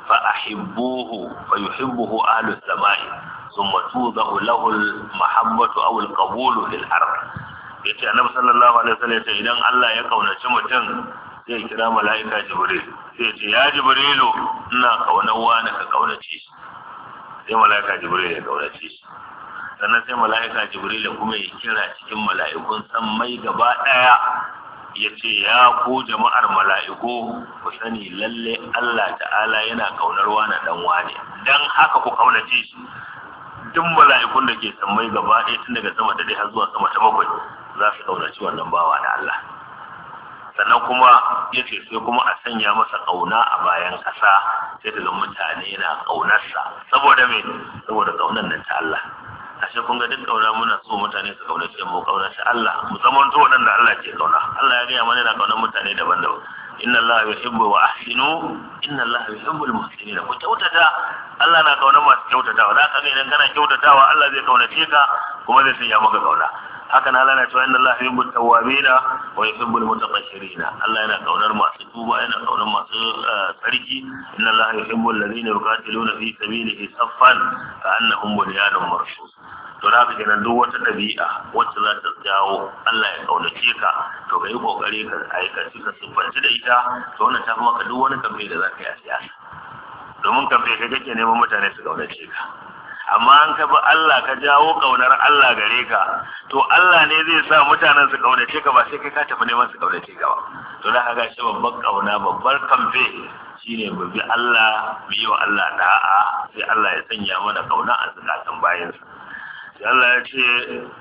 Speaker 1: فأحبوه فيحبه أهل السماء ثم توضع له المحبة أو القبول في الأرض yace annabi sallallahu alaihi wasallam yace idan Allah ya kaunaci mutum sai kira mala'ika jibril sai yace ya jibrilu ina kaunar wani ka kaunace shi sai mala'ika jibril ya kaunace shi sannan sai mala'ika jibril kuma ya kira cikin mala'ikun san mai gaba daya yace ya ku jama'ar mala'iku ku sani lalle Allah ta'ala yana kaunar wani dan wani dan haka ku kaunace shi. Duk mala'ikun da ke sammai gaba ɗaya tun daga sama da dai har zuwa sama ta bakwai za su kaunaci wannan bawa da Allah. Sannan kuma yace sai kuma a sanya masa kauna a bayan ƙasa sai daga mutane na kaunarsa saboda me saboda kaunar nan ta Allah. Ashe kun ga duk kauna muna so mutane su kaunace mu kaunace Allah mu zaman to wadanda Allah ke kauna. Allah ya gaya mana da kaunar mutane daban-daban. Inna Allah yuhibbu wa ahsinu inna Allah yuhibbul muhsinin. Ku kyautata, Allah na kaunar masu kyautatawa. Da haka idan kana kyautatawa Allah zai kaunace ka kuma zai sanya maka kauna. Haka na Allah na cewa inna Allah yuhibbut tawwabina wa yuhibbul mutatahhirina. Allah yana kaunar masu tuba, yana kaunar masu tsarki. Inna Allah yuhibbul ladina yuqatiluna fi sabilihi saffan ka'annahum bunyanun marsus. To da haka kenan duk wata ɗabi'a wacce za ta jawo Allah ya kaunace ka to ka yi kokari ka aikaci ka siffanci da ita to wannan ta fi maka duk wani kamfe da za ka yi a siyasa domin kamfe kai kake neman mutane su kaunace ka amma an ka bi Allah ka jawo kaunar Allah gare ka to Allah ne zai sa mutanen su kaunace ka ba sai kai ka tafi neman su kaunace ka ba to da haka shi babbar kauna babbar kamfe shine mu bi Allah mu yi wa Allah da'a sai Allah ya sanya mana kauna a zakatan bayansa. Allah ya ce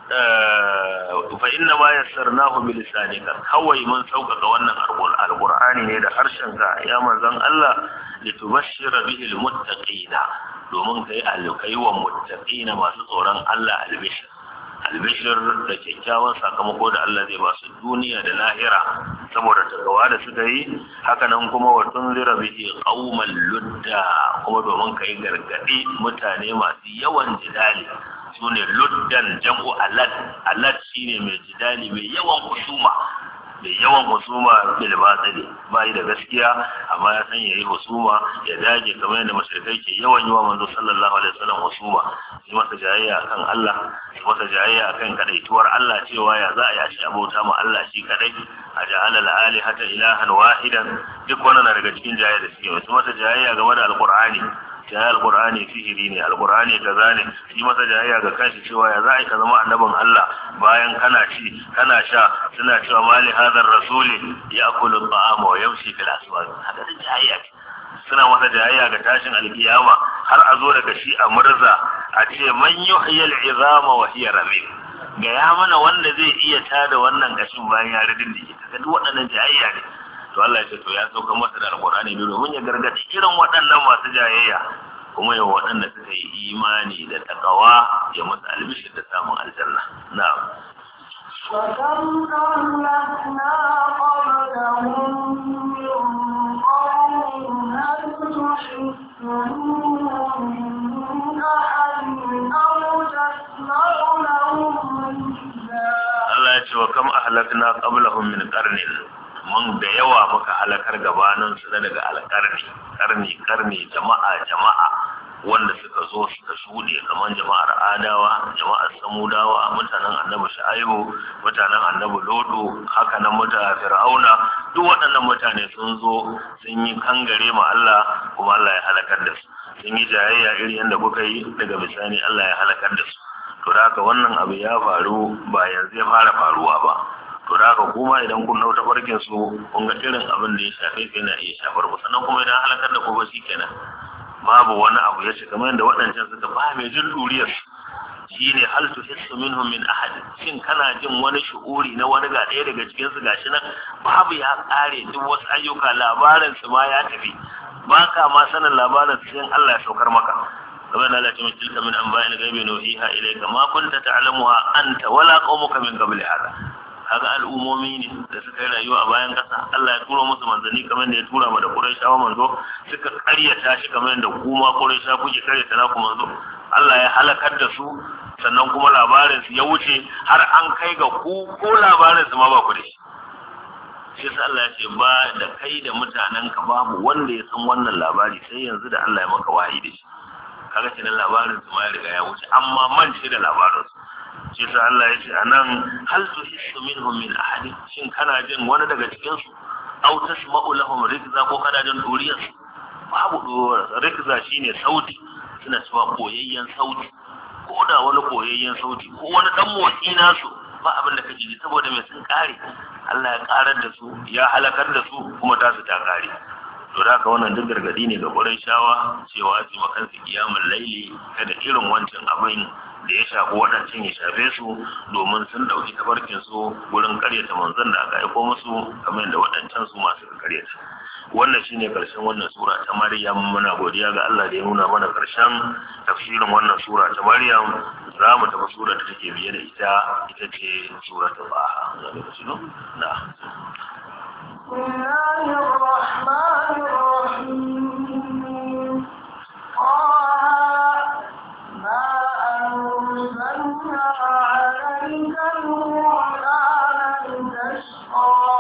Speaker 1: fa inna ma yassarnahu bi lisanika kawai mun sauƙaƙa wannan alqur'ani ne da harshen ka ya manzon Allah litubashshira bihi almuttaqina domin kai alkai wa muttaqina masu tsoron Allah albishir albishir da kyakkyawan sakamako da Allah zai ba su duniya da lahira saboda takawa da suka yi haka nan kuma wa tunzira bihi qauman ludda kuma domin kai gargadi mutane masu yawan jidali sune luddan jam'u alat alat shine mai jidali mai yawan husuma mai yawan husuma bil batili bai da gaskiya amma ya san yayi husuma ya dage kamar yadda mushrikai ke yawan yi wa manzo sallallahu alaihi wasallam husuma shi masa jayayya akan Allah shi masa jayayya akan kadaituwar Allah cewa ya za a yi shi abota ma Allah shi kadai a ja'ala al-alihata ilahan wahidan duk wannan na daga cikin jayayya da suke wasu masa jayayya game da alqur'ani ya alqur'ani sihiri ne alqur'ani kaza ne shi masa jayayya ga kanshi cewa ya za a yi ka zama annabin Allah bayan kana ci kana sha suna cewa mali hadar rasuli ya'kulu at-ta'ama wa yamshi fil aswaq haka da jayayya suna masa jayayya ga tashin alkiyama har a zo daga shi a murza a ce man yuhyi al-izama wa hiya ramim ga ya mana wanda zai iya tada wannan gashin bayan ya riddige kaga duk waɗannan jayayya ne to Allah ya ce to ya sauka masa da alqur'ani domin ya gargadi irin waɗannan masu jayayya kuma ya waɗanda suka yi imani da takawa ya musu albishir da samun aljanna na'am
Speaker 2: وَكَمْ أَهْلَكْنَا قَبْلَهُم مِّن قَرْنٍ هَلْ تُحِسُّ مِنْهُم مِّنْ أَحَدٍ أَوْ تَسْمَعُ لَهُمْ رِكْزًا
Speaker 1: Allah ya ce wa kam ahlakna qablahum min qarnin mun da yawa muka halakar gabanin su daga alƙarni karni karni jama'a jama'a wanda suka zo suka shuɗe kamar jama'ar adawa jama'ar samudawa mutanen annabi shu'aibu mutanen annabi lodo haka nan mutanen fir'auna duk waɗannan mutane sun zo sun yi kangare ma Allah kuma Allah ya halakar da su sun yi jayayya iri yadda kuka yi daga bisani Allah ya halakar da su to da haka wannan abu ya faru ba yanzu ya fara faruwa ba to da haka kuma idan kun nauta farkin su kun ga irin abin da ya shafe kai na iya shafar ku sannan kuma idan halakar da ku ba shikenan babu wani abu ya shiga kamar da waɗancan suka ba mai jin duriyar shine hal tuhissu minhum min ahad shin kana jin wani shu'uri na wani ga ɗaya daga cikin su gashi nan babu ya kare duk wasu ayyuka labarin su ma ya tafi baka ma sanin labarin su sai Allah ya saukar maka kamar Allah ya ce tilka min anba'il ghaibi nuhiha ilayka ma kunta ta'lamuha anta wala qaumuka min qabli hada haka al'ummomi ne da suka yi rayuwa a bayan kasa Allah ya tura musu manzanni kamar da ya tura ma da Qurayshawa manzo suka karyata shi kamar da kuma Quraysha kuke karyata na ku manzo Allah ya halakar da su sannan kuma labarin su ya wuce har an kai ga ku ko labarin su ma ba ku da shi shi sai Allah ya ce ba da kai da mutanen ka babu wanda ya san wannan labari sai yanzu da Allah ya maka wahayi da shi kaga kenan labarin su ma ya riga ya wuce amma man shi da labarin su shi sa Allah ya ce anan hal tuhissu minhum min ahad shin kana jin wani daga cikin su aw tasma'u lahum rikza ko kana jin duriyar su babu duriyar rikza shine sauti suna cewa koyayyen sauti ko da wani koyayyen sauti ko wani dan motsi nasu ba abin da kake ji saboda mai sun kare Allah ya karar da su ya halakar da su kuma ta su ta kare. To da haka wannan duk gargadi ne ga shawa cewa su makan su kiyamul laili kada irin wancan abin da ya shafi waɗancan ya shafe su domin sun ɗauki tabarkin su wurin karyata manzon da aka aiko musu kamar yadda waɗancan su masu karyata. Wannan shine karshen wannan sura ta Maryam. Muna godiya ga Allah da ya nuna mana karshen tafsirin wannan sura ta Maryam. Za mu tafi sura da take biye da ita ita ce sura ta Baha. Na.
Speaker 2: بسم الله الرحمن الرحيم طه ما أنزلنا عليك القرآن لتشقى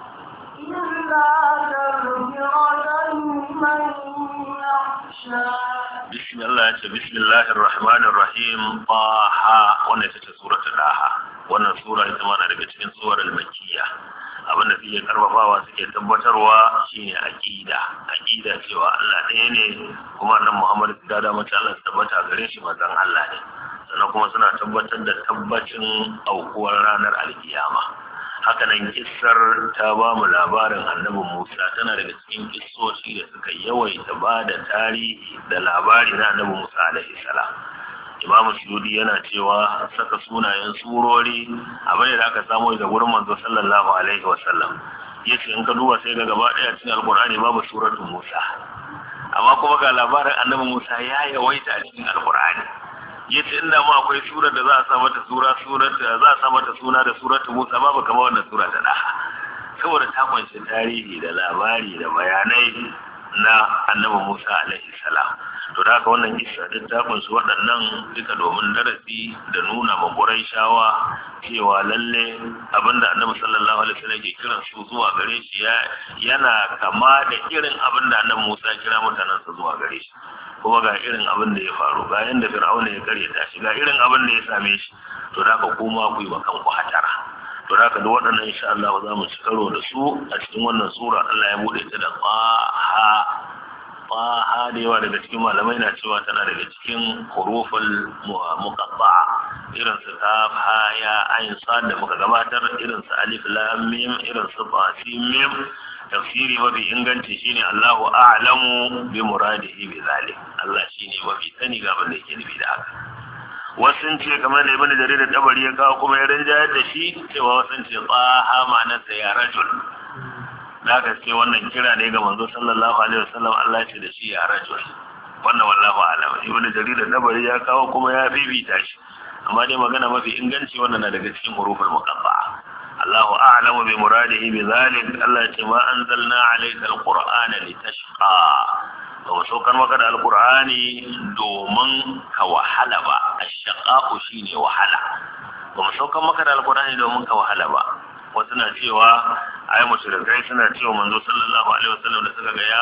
Speaker 2: إلا تذكرة لمن يخشى
Speaker 1: بسم الله بسم الله الرحمن الرحيم طه wannan ita ce suratul Taha. Wannan sura ita ma na daga cikin surar al-Makkiyya. Abinda suke karfafawa suke tabbatarwa shine aqida aqida cewa Allah ɗaya ne kuma annabi Muhammad da da mata Allah tabbata gare shi manzon Allah ne. Sannan kuma suna tabbatar da tabbacin aukuwar ranar alkiyama. Haka nan kissar ta ba mu labarin annabi Musa tana daga cikin kissoci da suka yawaita ba da tarihi da labari na annabi Musa alaihi salam. Imam Suyuti yana cewa saka sunayen surori abin da aka samu daga gurin manzo sallallahu alaihi wasallam. Yace in ka duba sai ga gaba daya cikin Alqur'ani babu suratul Musa. Amma kuma ga labarin annabi Musa ya yawaita a cikin Alqur'ani. Yace inda ma akwai surar da za a sa mata sura surat za a sa mata suna da suratul Musa babu kamar wannan sura ta Taha. Saboda ta kunshi tarihi da labari da bayanai na annabi Musa alaihi salam. To da haka wannan kissa din ta kunshi waɗannan duka domin darasi da nuna ma Qurayshawa cewa lalle abinda annabi sallallahu alaihi wasallam ke kiran su zuwa gare shi yana kama da irin abinda annabi Musa ya kira mutanensa zuwa gare shi. Kuma ga irin abin da ya faru ga yanda Fir'auna ya karyata shi ga irin abin da ya same shi. To da haka kuma ku yi wa kanku hatara. To da haka da waɗannan insha Allah za mu ci karo da su a cikin wannan sura. Allah ya bude ta da Taha. Taha da yawa daga cikin malamai na cewa tana daga cikin huruful muqatta'a irin su kaf ha ya ayin sad da muka gabatar, irin su alif lam mim, irin su ba sin mim. Tafsiri mafi inganci shine Allahu a'lamu bi muradihi bi zalik. Allah shine mafi sani ga abin da yake nufi da haka. Wasun ce kamar da Ibn Jarir da Tabari ya kawo kuma ya rinjayar da shi cewa wasun ce Taha ma'anarsa ya rajul. Da ka ce wannan kira ne ga manzo sallallahu alaihi wasallam Allah ce da shi ya rajul. Wannan wallahu a'lam. Ibn Jarir da Tabari ya kawo kuma ya bibita shi. Amma dai magana mafi inganci wannan na daga cikin huruful muqatta'a. Allahu a'lamu bi muradihi bi zalik. Allah ce ma anzalna alayka alqur'ana litashqa. Ba mu saukar maka da alqur'ani domin ka wahala ba. Ash-shaqa'u shine wahala. Ba mu saukar maka da alqur'ani domin ka wahala ba. Wasu na cewa ai mushrikai suna cewa manzo sallallahu alaihi wasallam da suka ga ya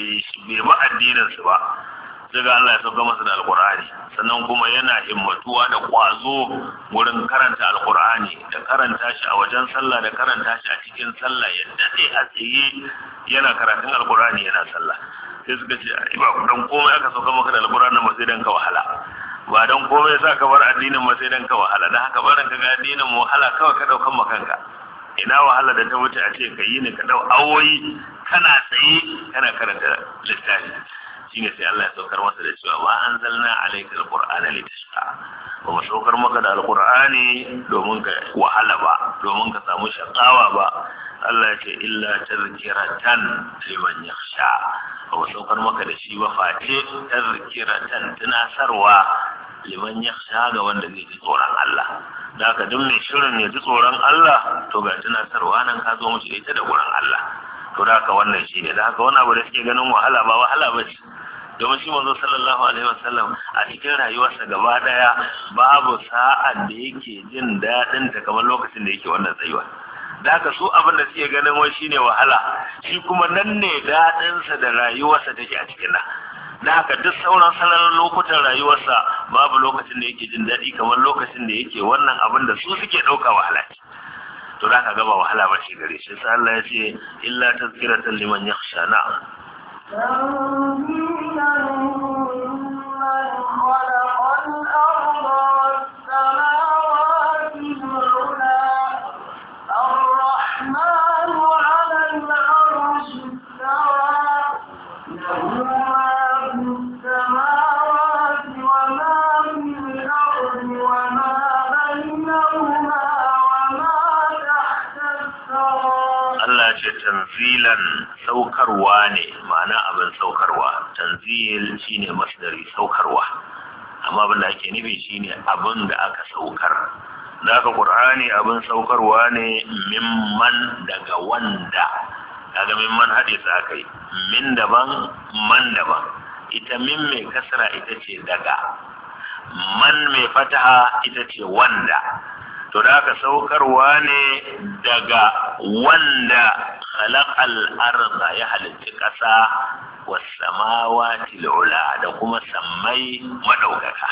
Speaker 1: bai ba addinin su ba. Sai ga Allah ya sauka masa da alqur'ani. Sannan kuma yana himmatuwa da kwazo wurin karanta alqur'ani da karanta shi a wajen sallah da karanta shi a cikin sallah yadda sai a tsaye yana karatun alqur'ani yana sallah. Sai suka ce ai ba dan komai aka sauka maka da alqur'ani ba sai dan ka wahala. Ba dan komai sa ka bar addinin ba sai dan ka wahala. Dan haka barin ka ga addinin mu wahala kawai ka daukan makanka. Ina wahala da ta wuce a ce ka yi ne ka dau awoyi kana tsaye kana karanta littafi. Shine sai Allah ya saukar masa da cewa ma anzalna alayka alqur'ana litashqa. Ba mu saukar maka da alqur'ani domin ka wahala ba, domin ka samu shakawa ba. Allah ya ce illa tazkiratan liman yakhsha. Ba mu saukar maka da shi ba face tazkiratan tunasarwa liman yakhsha ga wanda zai ji tsoron Allah. Da haka duk mai shirin ya ji tsoron Allah to ga tunasarwa nan ka zo mushi ita da gurin Allah. To da haka wannan shine da haka wani abu da suke ganin wahala ba wahala ba ce. Domin shi manzo sallallahu alaihi wasallam a cikin rayuwarsa gaba daya babu sa'ad da yake jin dadin ta kamar lokacin da yake wannan tsayuwa. Da haka su abin da suke ganin wai shine wahala, shi kuma nan ne dadin sa da rayuwarsa take a cikin nan. Da haka duk sauran salalan lokutan rayuwarsa babu lokacin da yake jin dadi kamar lokacin da yake wannan abin da su suke dauka wahala. To da haka gaba wahala ba shi gare shi sai Allah ya ce illa tazkiratan liman yakhsha na'am.
Speaker 2: تنزيلا ممن خلق الأرض والسماوات العلى الرحمن
Speaker 1: ce tanzilan saukarwa ne, ma'ana abin saukarwa. Tanzil shine masdari saukarwa, amma abin da ake nufi shine abin da aka saukar. Naka Qur'ani abin saukarwa ne mimman daga wanda, kaga mimman haɗe sa kai, min daban man daban. Ita min mai kasra ita ce daga, man mai fataha ita ce wanda. To da aka saukarwa ne daga wanda khalaqal arda ya halitta ƙasa was samawati ula da kuma sammai madaukaka.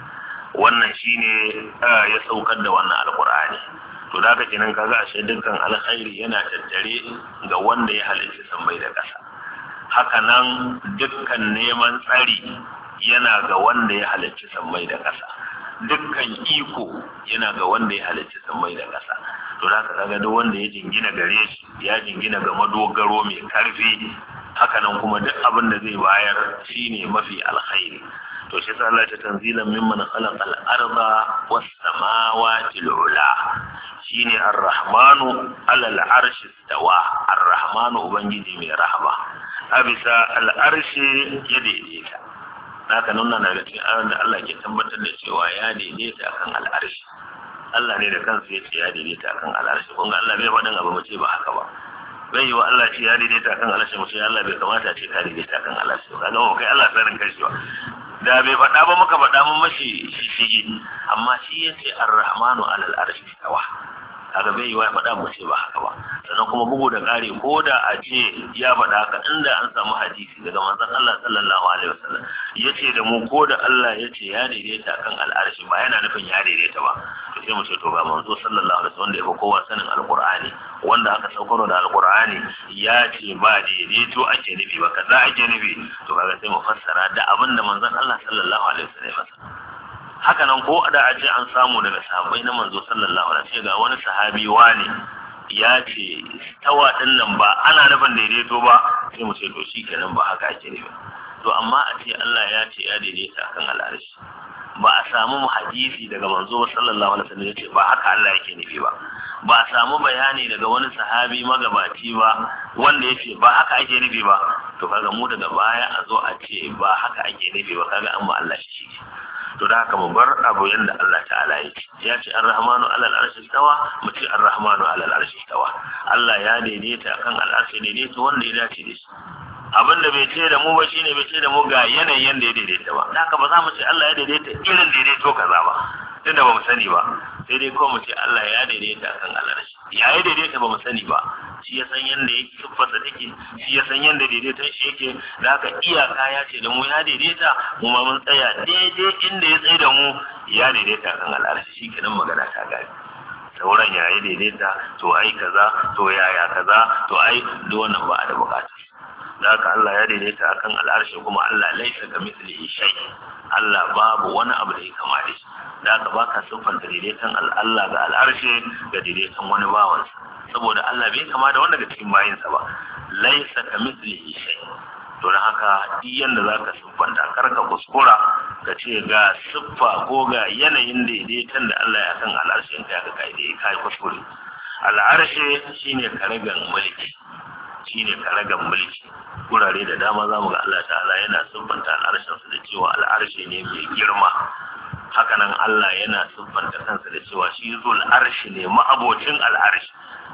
Speaker 1: Wannan shine ya saukar da wannan alqur'ani. To da haka kenan kaga ashe dukkan alkhairi yana tattare ga wanda ya halitta sammai da ƙasa. Haka nan dukkan neman tsari yana ga wanda ya halitta sammai da ƙasa. Dukkan iko yana ga wanda ya halitta sammai da ƙasa. To da haka kaga duk wanda ya jingina gare shi ya jingina ga madogaro mai karfi. Haka nan kuma duk abin da zai bayar shine mafi alkhairi. To shi sa Allah ta tanzilan mimman khalaqal arda was samawati al-ula. Shine ar-rahmanu alal arshi istawa. Ar-rahmanu ubangiji mai rahama a bisa al-arshi ya daidaita. Haka nuna daga cikin ayoyin da Allah ke tabbatar da cewa ya daidaita kan al-arshi. Allah ne da kansa ya ce ya daidaita kan al-arshi. Kun ga Allah bai faɗin abu mu ce ba haka ba. Bai yi wa Allah ce ya daidaita kan al-arshi mu ce Allah bai kamata ce ka daidaita kan al-arshi. Kaga mu kai Allah sanin kai shi ba. Da bai faɗa ba muka faɗa mun mashi shishigi, amma shi ya ce ar-rahmanu alal arshi istawa. Kaga bai yi wa faɗa mu ce ba haka ba. Sannan kuma bugu da ƙari, ko da a ce ya faɗa haka, inda an samu hadisi daga manzon Allah sallallahu alaihi wasallam ya ce da mu ko da Allah ya ce ya daidaita kan al'arshi ba yana nufin ya daidaita ba, to sai mu ce to ga manzo sallallahu alaihi wasallam da ya fi kowa sanin alqur'ani, wanda aka saukar da alqur'ani ya ce ba daidaito ake nufi ba kaza ake nufi, to kaga sai mu fassara da abin da manzon Allah sallallahu alaihi wasallam ya fassara. Haka nan ko da a ce an samu daga sahabbai na manzo sallallahu alaihi wasallam ga wani sahabi wani ya ce tawa din nan ba ana nufin daidaito ba, sai mu ce to shikenan ba haka ake nufi. To amma a ce Allah ya ce ya daidaita kan al'arshi, ba a samu hadisi daga manzo sallallahu alaihi wasallam ya ce ba haka Allah yake nufi ba, ba a samu bayani daga wani sahabi magabaci ba wanda ya ce ba haka ake nufi ba, to kaga mu daga baya a zo a ce ba haka ake nufi ba, kaga an ba Allah shi. To da haka mu bar abu yanda Allah ta'ala ya ce, ya ce ar-rahmanu alal arshi istawa, mu ce ar-rahmanu alal arshi istawa. Allah ya daidaita kan al'arshi daidaita wanda ya dace da shi. Abin da bai ce da mu ba shine bai ce da mu ga yanayin yanda ya daidaita ba. Da haka ba za mu ce Allah ya daidaita irin daidaito kaza ba, tunda ba mu sani ba. Sai dai ko mu ce Allah ya daidaita kan al'arshi. Ya yi daidaita ba mu sani ba. Shi ya san yanda yake siffarsa take, shi ya san yanda daidaiton shi yake. Da haka iyaka ya ce da mu ya daidaita, mu ma mun tsaya daidai inda ya tsaye da mu ya daidaita kan al'arshi, shi kenan magana ta gari. Sauran ya yi daidaita, to ai kaza, to yaya kaza, to ai duk wannan ba a da bukata. Da haka Allah ya daidaita akan al'arshi, kuma Allah laisa ka mislihi shay. Allah babu wani abu da ya kama da shi. Da haka baka siffanta daidaiton Allah ga al'arshi ga daidaiton wani bawansa, saboda Allah bai kama da wanda daga cikin bayinsa ba. Laisa ka mislihi shay. To da haka duk yanda zaka siffanta, kar ka kuskura ka ce ga siffa ko ga yanayin daidaiton da Allah ya kan al'arshin ka ga kai dai kai kuskure. Al'arshi shine karagan mulki, shine karagan mulki. Gurare da dama zamu ga Allah ta'ala yana siffanta al'arshin sa da cewa al'arshi ne mai girma. Hakanan Allah yana siffanta kansa da cewa shi zul arshi ne, ma'abocin al'arshi.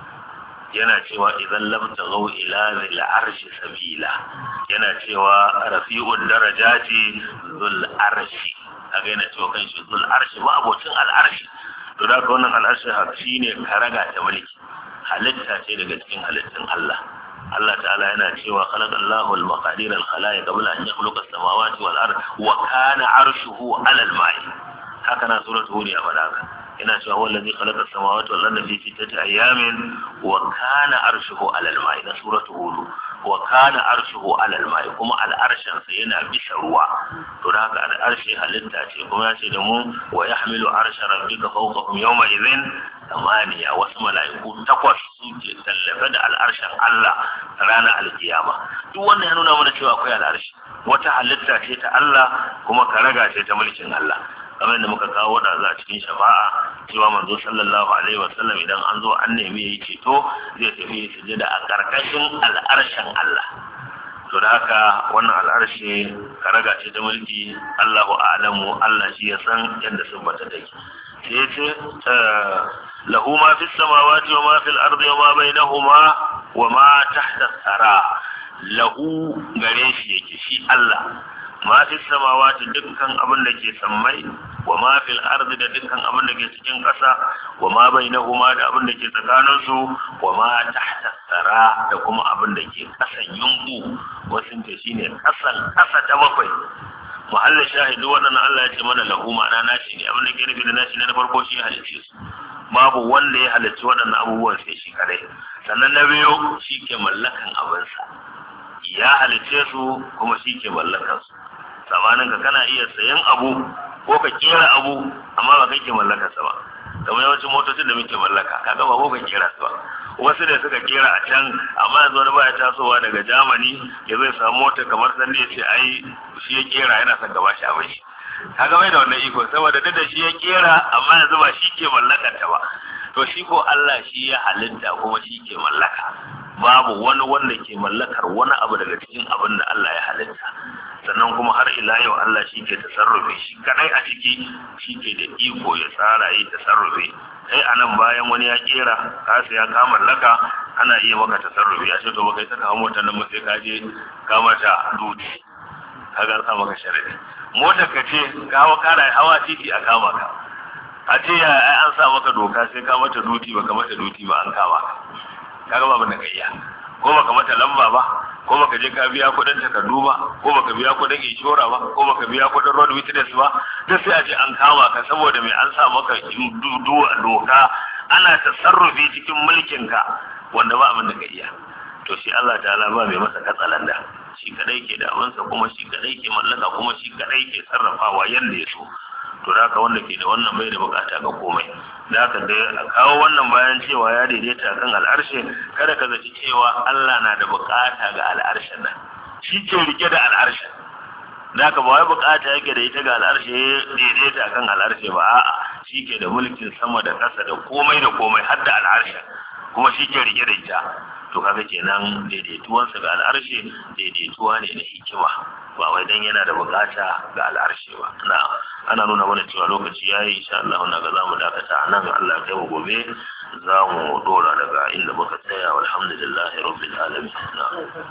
Speaker 1: Yana cewa idan lam taghaw ila zil arshi sabila, yana cewa rafi'ud darajati zul arshi, kaga yana cewa kan shi zul arshi ma'abocin al'arshi. To da wannan al'arshi shine karaga ta mulki, halitta ce daga cikin halittun Allah. Allah ta'ala yana cewa khalaqallahu al-maqadir al-khalaiq qabla an yakhluqa as-samawati wal ard wa kana arshuhu 'ala al-ma'i. Haka na suratul hud ya faɗa haka, yana cewa huwa allazi khalaqa as-samawati wal arda fi sittati ayamin wa kana arshuhu 'ala al-ma'i. Na suratul hud, wa kana arshuhu 'ala al-ma'i, kuma al-arshin sa yana bisa ruwa. To da haka al-arshi halitta ce, kuma ya ce da mu wa yahmilu arsha rabbika fawqakum yawma idhin samaniya, wasu mala'iku takwas suke tallafe da al'arshen Allah ranar alkiyama. Duk wannan ya nuna mana cewa akwai al'arshi, wata halitta ce ta Allah kuma karaga ce ta mulkin Allah. kamar yadda muka kawo da za a cikin shafa'a cewa manzo sallallahu alaihi wasallam idan an zo an nemi yayi ceto zai tafi ya sujada a karkashin al'arshin Allah. To da haka wannan al'arshi karaga ce ta mulki, Allahu a'lamu, Allah shi ya san yadda siffata take. Sai ya ce lahu ma fis samawati wa ma fil ardi wa ma bainahuma wa ma tahta as-sara. Lahu gare shi yake shi Allah, ma fis samawati dukkan abin da ke sammai, wa ma fil ardi da dukkan abin da ke cikin ƙasa, wa ma bainahuma da abin da ke tsakanin su, wa ma tahta sara da kuma abin da ke ƙasan yunku, wasu ce shine ƙasan ƙasa ta bakwai. Muhallin shahidu wannan Allah ya ce mana lahu ma'ana nashi ne, abin da ke nufi da nashi ne na farko shi ya halicce su, babu wanda ya halicci waɗannan abubuwan sai shi kadai. Sannan na biyu shi ke mallakan abinsa, ya halicce su kuma shi ke mallakan su. Sabanin ka kana iya sayan abu ko ka kera abu amma ba kai ke mallakarsa ba, kamar yawancin motocin da muke mallaka kaga ba ko ka kera su ba, wasu da suka kera a can amma yanzu wani baya tasowa daga Germany ya zai samu mota kamar sanda ya ce ai shi ya kera yana son gaba shi abin shi, kaga mai da wannan iko saboda duk da shi ya kera amma yanzu ba shi ke mallakarta ba. To shi ko Allah shi ya halitta kuma shi ke mallaka, babu wani wanda ke mallakar wani abu daga cikin abin da Allah ya halitta. Sannan kuma har ila yau Allah shi ke tasarrufi, shi kadai a ciki shi ke da iko ya tsara yi tasarrufi. Sai anan bayan wani ya kera kasu ya kama mallaka ana iya maka tasarrufi, a ce to baka saka motar nan sai ka je ka mata duti, kaga an sa maka sharadi. Motar ka ce ka hawa kana hawa titi a kama ka, a ce ya an sa maka doka sai ka mata duti, baka mata duti ba an kama ka, kaga babu na kaiya, ko baka mata lamba ba, ko baka je ka biya kudin takardu ba, ko baka biya kudin inshora ba, ko baka biya kudin road witness ba, duk sai a ce an kama ka saboda mai an sa maka doka ana tasarrufi cikin mulkin ka wanda ba abin da ka iya. To shi Allah ta'ala ba mai masa katsalanda, shi kadai ke da amansa kuma shi kadai ke mallaka kuma shi kadai ke sarrafawa yanda ya so. To da haka wanda ke da wannan bai da bukata ga komai. Da haka dai a kawo wannan bayan cewa ya daidaita kan al'arshe, kada ka zaci cewa Allah na da bukata ga al'arshen nan, shi ke rike da al'arshe. Da haka ba wai bukata yake da ita ga al'arshe daidaita kan al'arshe ba, a'a shi ke da mulkin sama da ƙasa da komai da komai har da al'arshe, kuma shi ke rike da ita. To kaga kenan daidaituwansa ga al'arshe daidaituwa ne da hikima, ba wai dan yana da bukata ga al'arshe ba. Na ana nuna mana cewa lokaci yayi, insha Allah na ga zamu dakata nan, Allah ya kai mu gobe zamu dora daga inda muka tsaya. Alhamdulillahi rabbil alamin. Na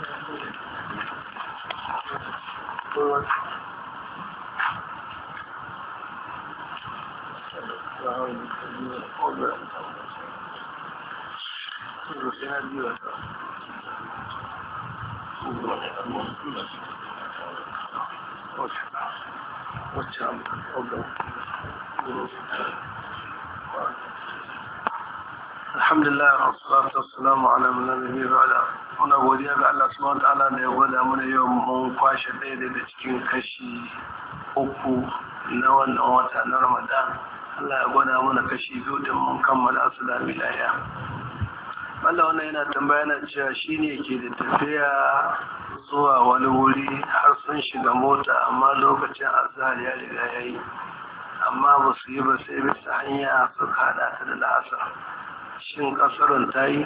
Speaker 2: Alhamdulillah, wassalatu wassalamu ala nabiyyi wa ala muna godiya ga Allah subhanahu wa ta'ala da ya gwada mana yau mun kwashe ɗaya daga cikin kashi uku na wannan wata na Ramadan. Allah ya gwada mana kashi biyu din mun kammala su da milaya. Allah wannan yana tambaya na cewa shi ne ke da tafiya zuwa wani wuri har sun shiga mota amma lokacin azhar ya riga ya yi, amma ba su yi ba sai bisa hanya suka haɗa ta da la'asar. Shin kasarun ta yi?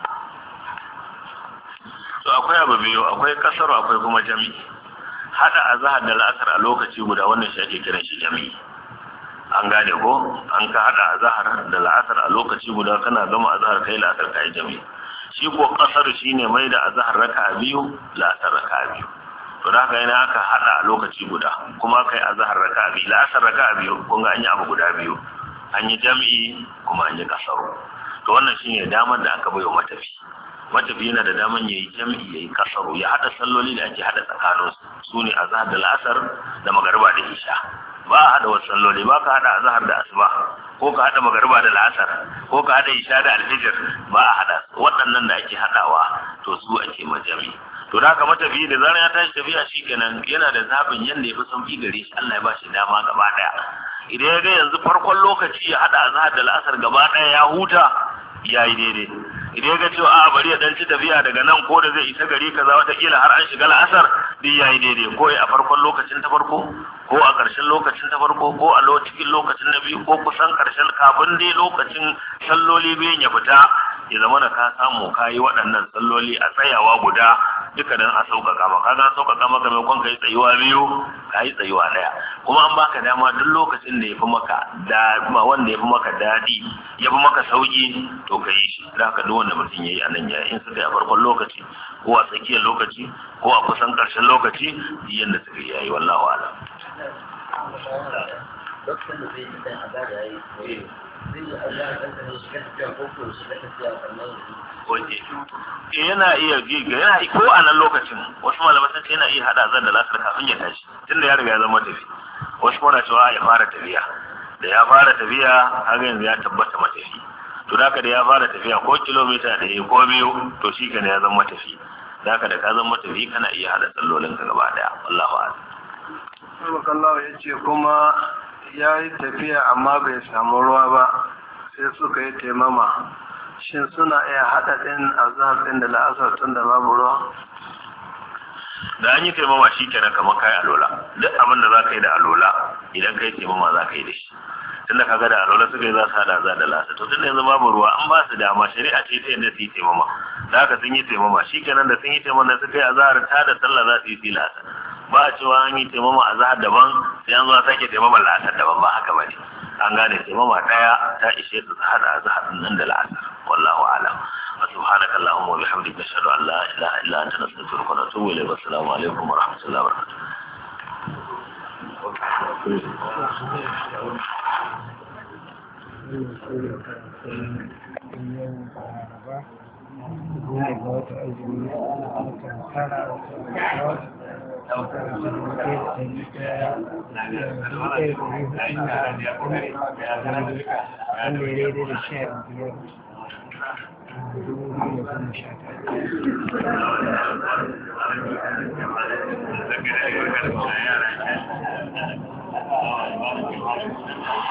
Speaker 1: To akwai abu biyu, akwai kasaru akwai kuma jami'i. Haɗa azhar da la'asar a lokaci guda wannan shi ake kiran shi jami'i. An gane ko an ka hada azhar da la'asar a lokaci guda, kana gama azhar kai la'asar kai jami'i. Shi ko kasar shine mai da azhar raka'a biyu la'asar raka'a biyu. To da haka yana aka hada a lokaci guda kuma kai azhar raka'a biyu la'asar raka'a biyu, kun ga an yi abu guda biyu, an yi jami'i kuma an yi kasaru. To wannan shine damar da aka bai wa matafi. Matafi yana da daman yayi jami'i yayi kasaru, ya hada salloli da ake hada tsakanin su ne azhar da la'asar da magariba da isha. Ba a haɗa wasu salloli, ba ka haɗa azhar da asuba, ko ka haɗa magariba da la'asar, ko ka haɗa isha da alfijir, ba a haɗa waɗannan da ake haɗawa, to su ake majami. To da haka matafiyi da zarar ya tashi tafiya shikenan yana da zaɓin yanda ya fi sauki gare shi, Allah ya ba shi dama gaba ɗaya. Idan ya ga yanzu farkon lokaci ya haɗa azhar da la'asar gaba ɗaya ya huta, ya yi daidai. Idan ya ga cewa a bari ya ɗan ci tafiya daga nan ko da zai isa gari kaza watakila har an shiga la'asar, duk yayi daidai ko a farkon lokacin ta farko ko a ƙarshen lokacin ta farko ko a cikin lokacin na biyu ko kusan ƙarshen kafin dai lokacin salloli biyun ya fita ya zama da ka samu ka yi waɗannan salloli a tsayawa guda duka don a sauƙaƙa maka ka sauƙaƙa maka maimakon ka yi tsayuwa biyu ka yi tsayuwa ɗaya kuma an baka dama duk lokacin da ya fi maka da wanda ya fi maka daɗi ya fi maka sauƙi to ka yi shi da haka duk wanda mutum ya yi a nan ya in suka yi a farkon lokaci ko a tsakiyar lokaci ko a kusan ƙarshen lokaci yadda suka yi yayi wallahu a'lam.
Speaker 3: lokacin da zai yi dan azaba yayi zai yi azaba dan ta shiga tafiya ko ko shiga tafiya kamar
Speaker 1: Oke. Yana iya giga yana ko a nan lokacin wasu malamai sun ce yana iya hada zan da lasar kafin ya tashi tunda ya riga ya zama tafi. Wasu kuma na cewa ya fara tafiya. Da ya fara tafiya haka yanzu ya tabbata matafi. To da haka da ya fara tafiya ko kilomita ɗaya ko biyu to shi kana ya zama tafi. Da haka da ka zama tafi kana iya hada sallolin ka gaba daya. Allahu a'lam.
Speaker 2: Allah ya ce kuma ya yi tafiya amma bai samu ruwa ba sai suka yi taimama shin suna iya haɗa ɗin azhar ɗin da la'asar tun da babu ruwa
Speaker 1: da an yi taimama shi kenan kamar kai alola duk abin da za ka yi da alola idan ka yi taimama za ka yi da shi tunda kaga da alola suka yi za su haɗa za da la'asar to tunda yanzu babu ruwa an ba su dama shari'a ce ta yadda su yi taimama da haka sun yi taimama shi kenan da sun yi taimama da suka yi azhar ta da sallah za su yi fi la'asar ba a cewa an yi taimama a zahar daban sai an zo a sake taimama la'asar daban ba haka ba ne an gane taimama daya ta ishe su su hada a zahar nan da la'asar wallahu a'lam wa subhanaka allahumma wa bihamdika nashhadu an la ilaha illa anta nastaghfiruka wa natubu ilayk assalamu alaikum wa rahmatullahi wa barakatuh. Thank you.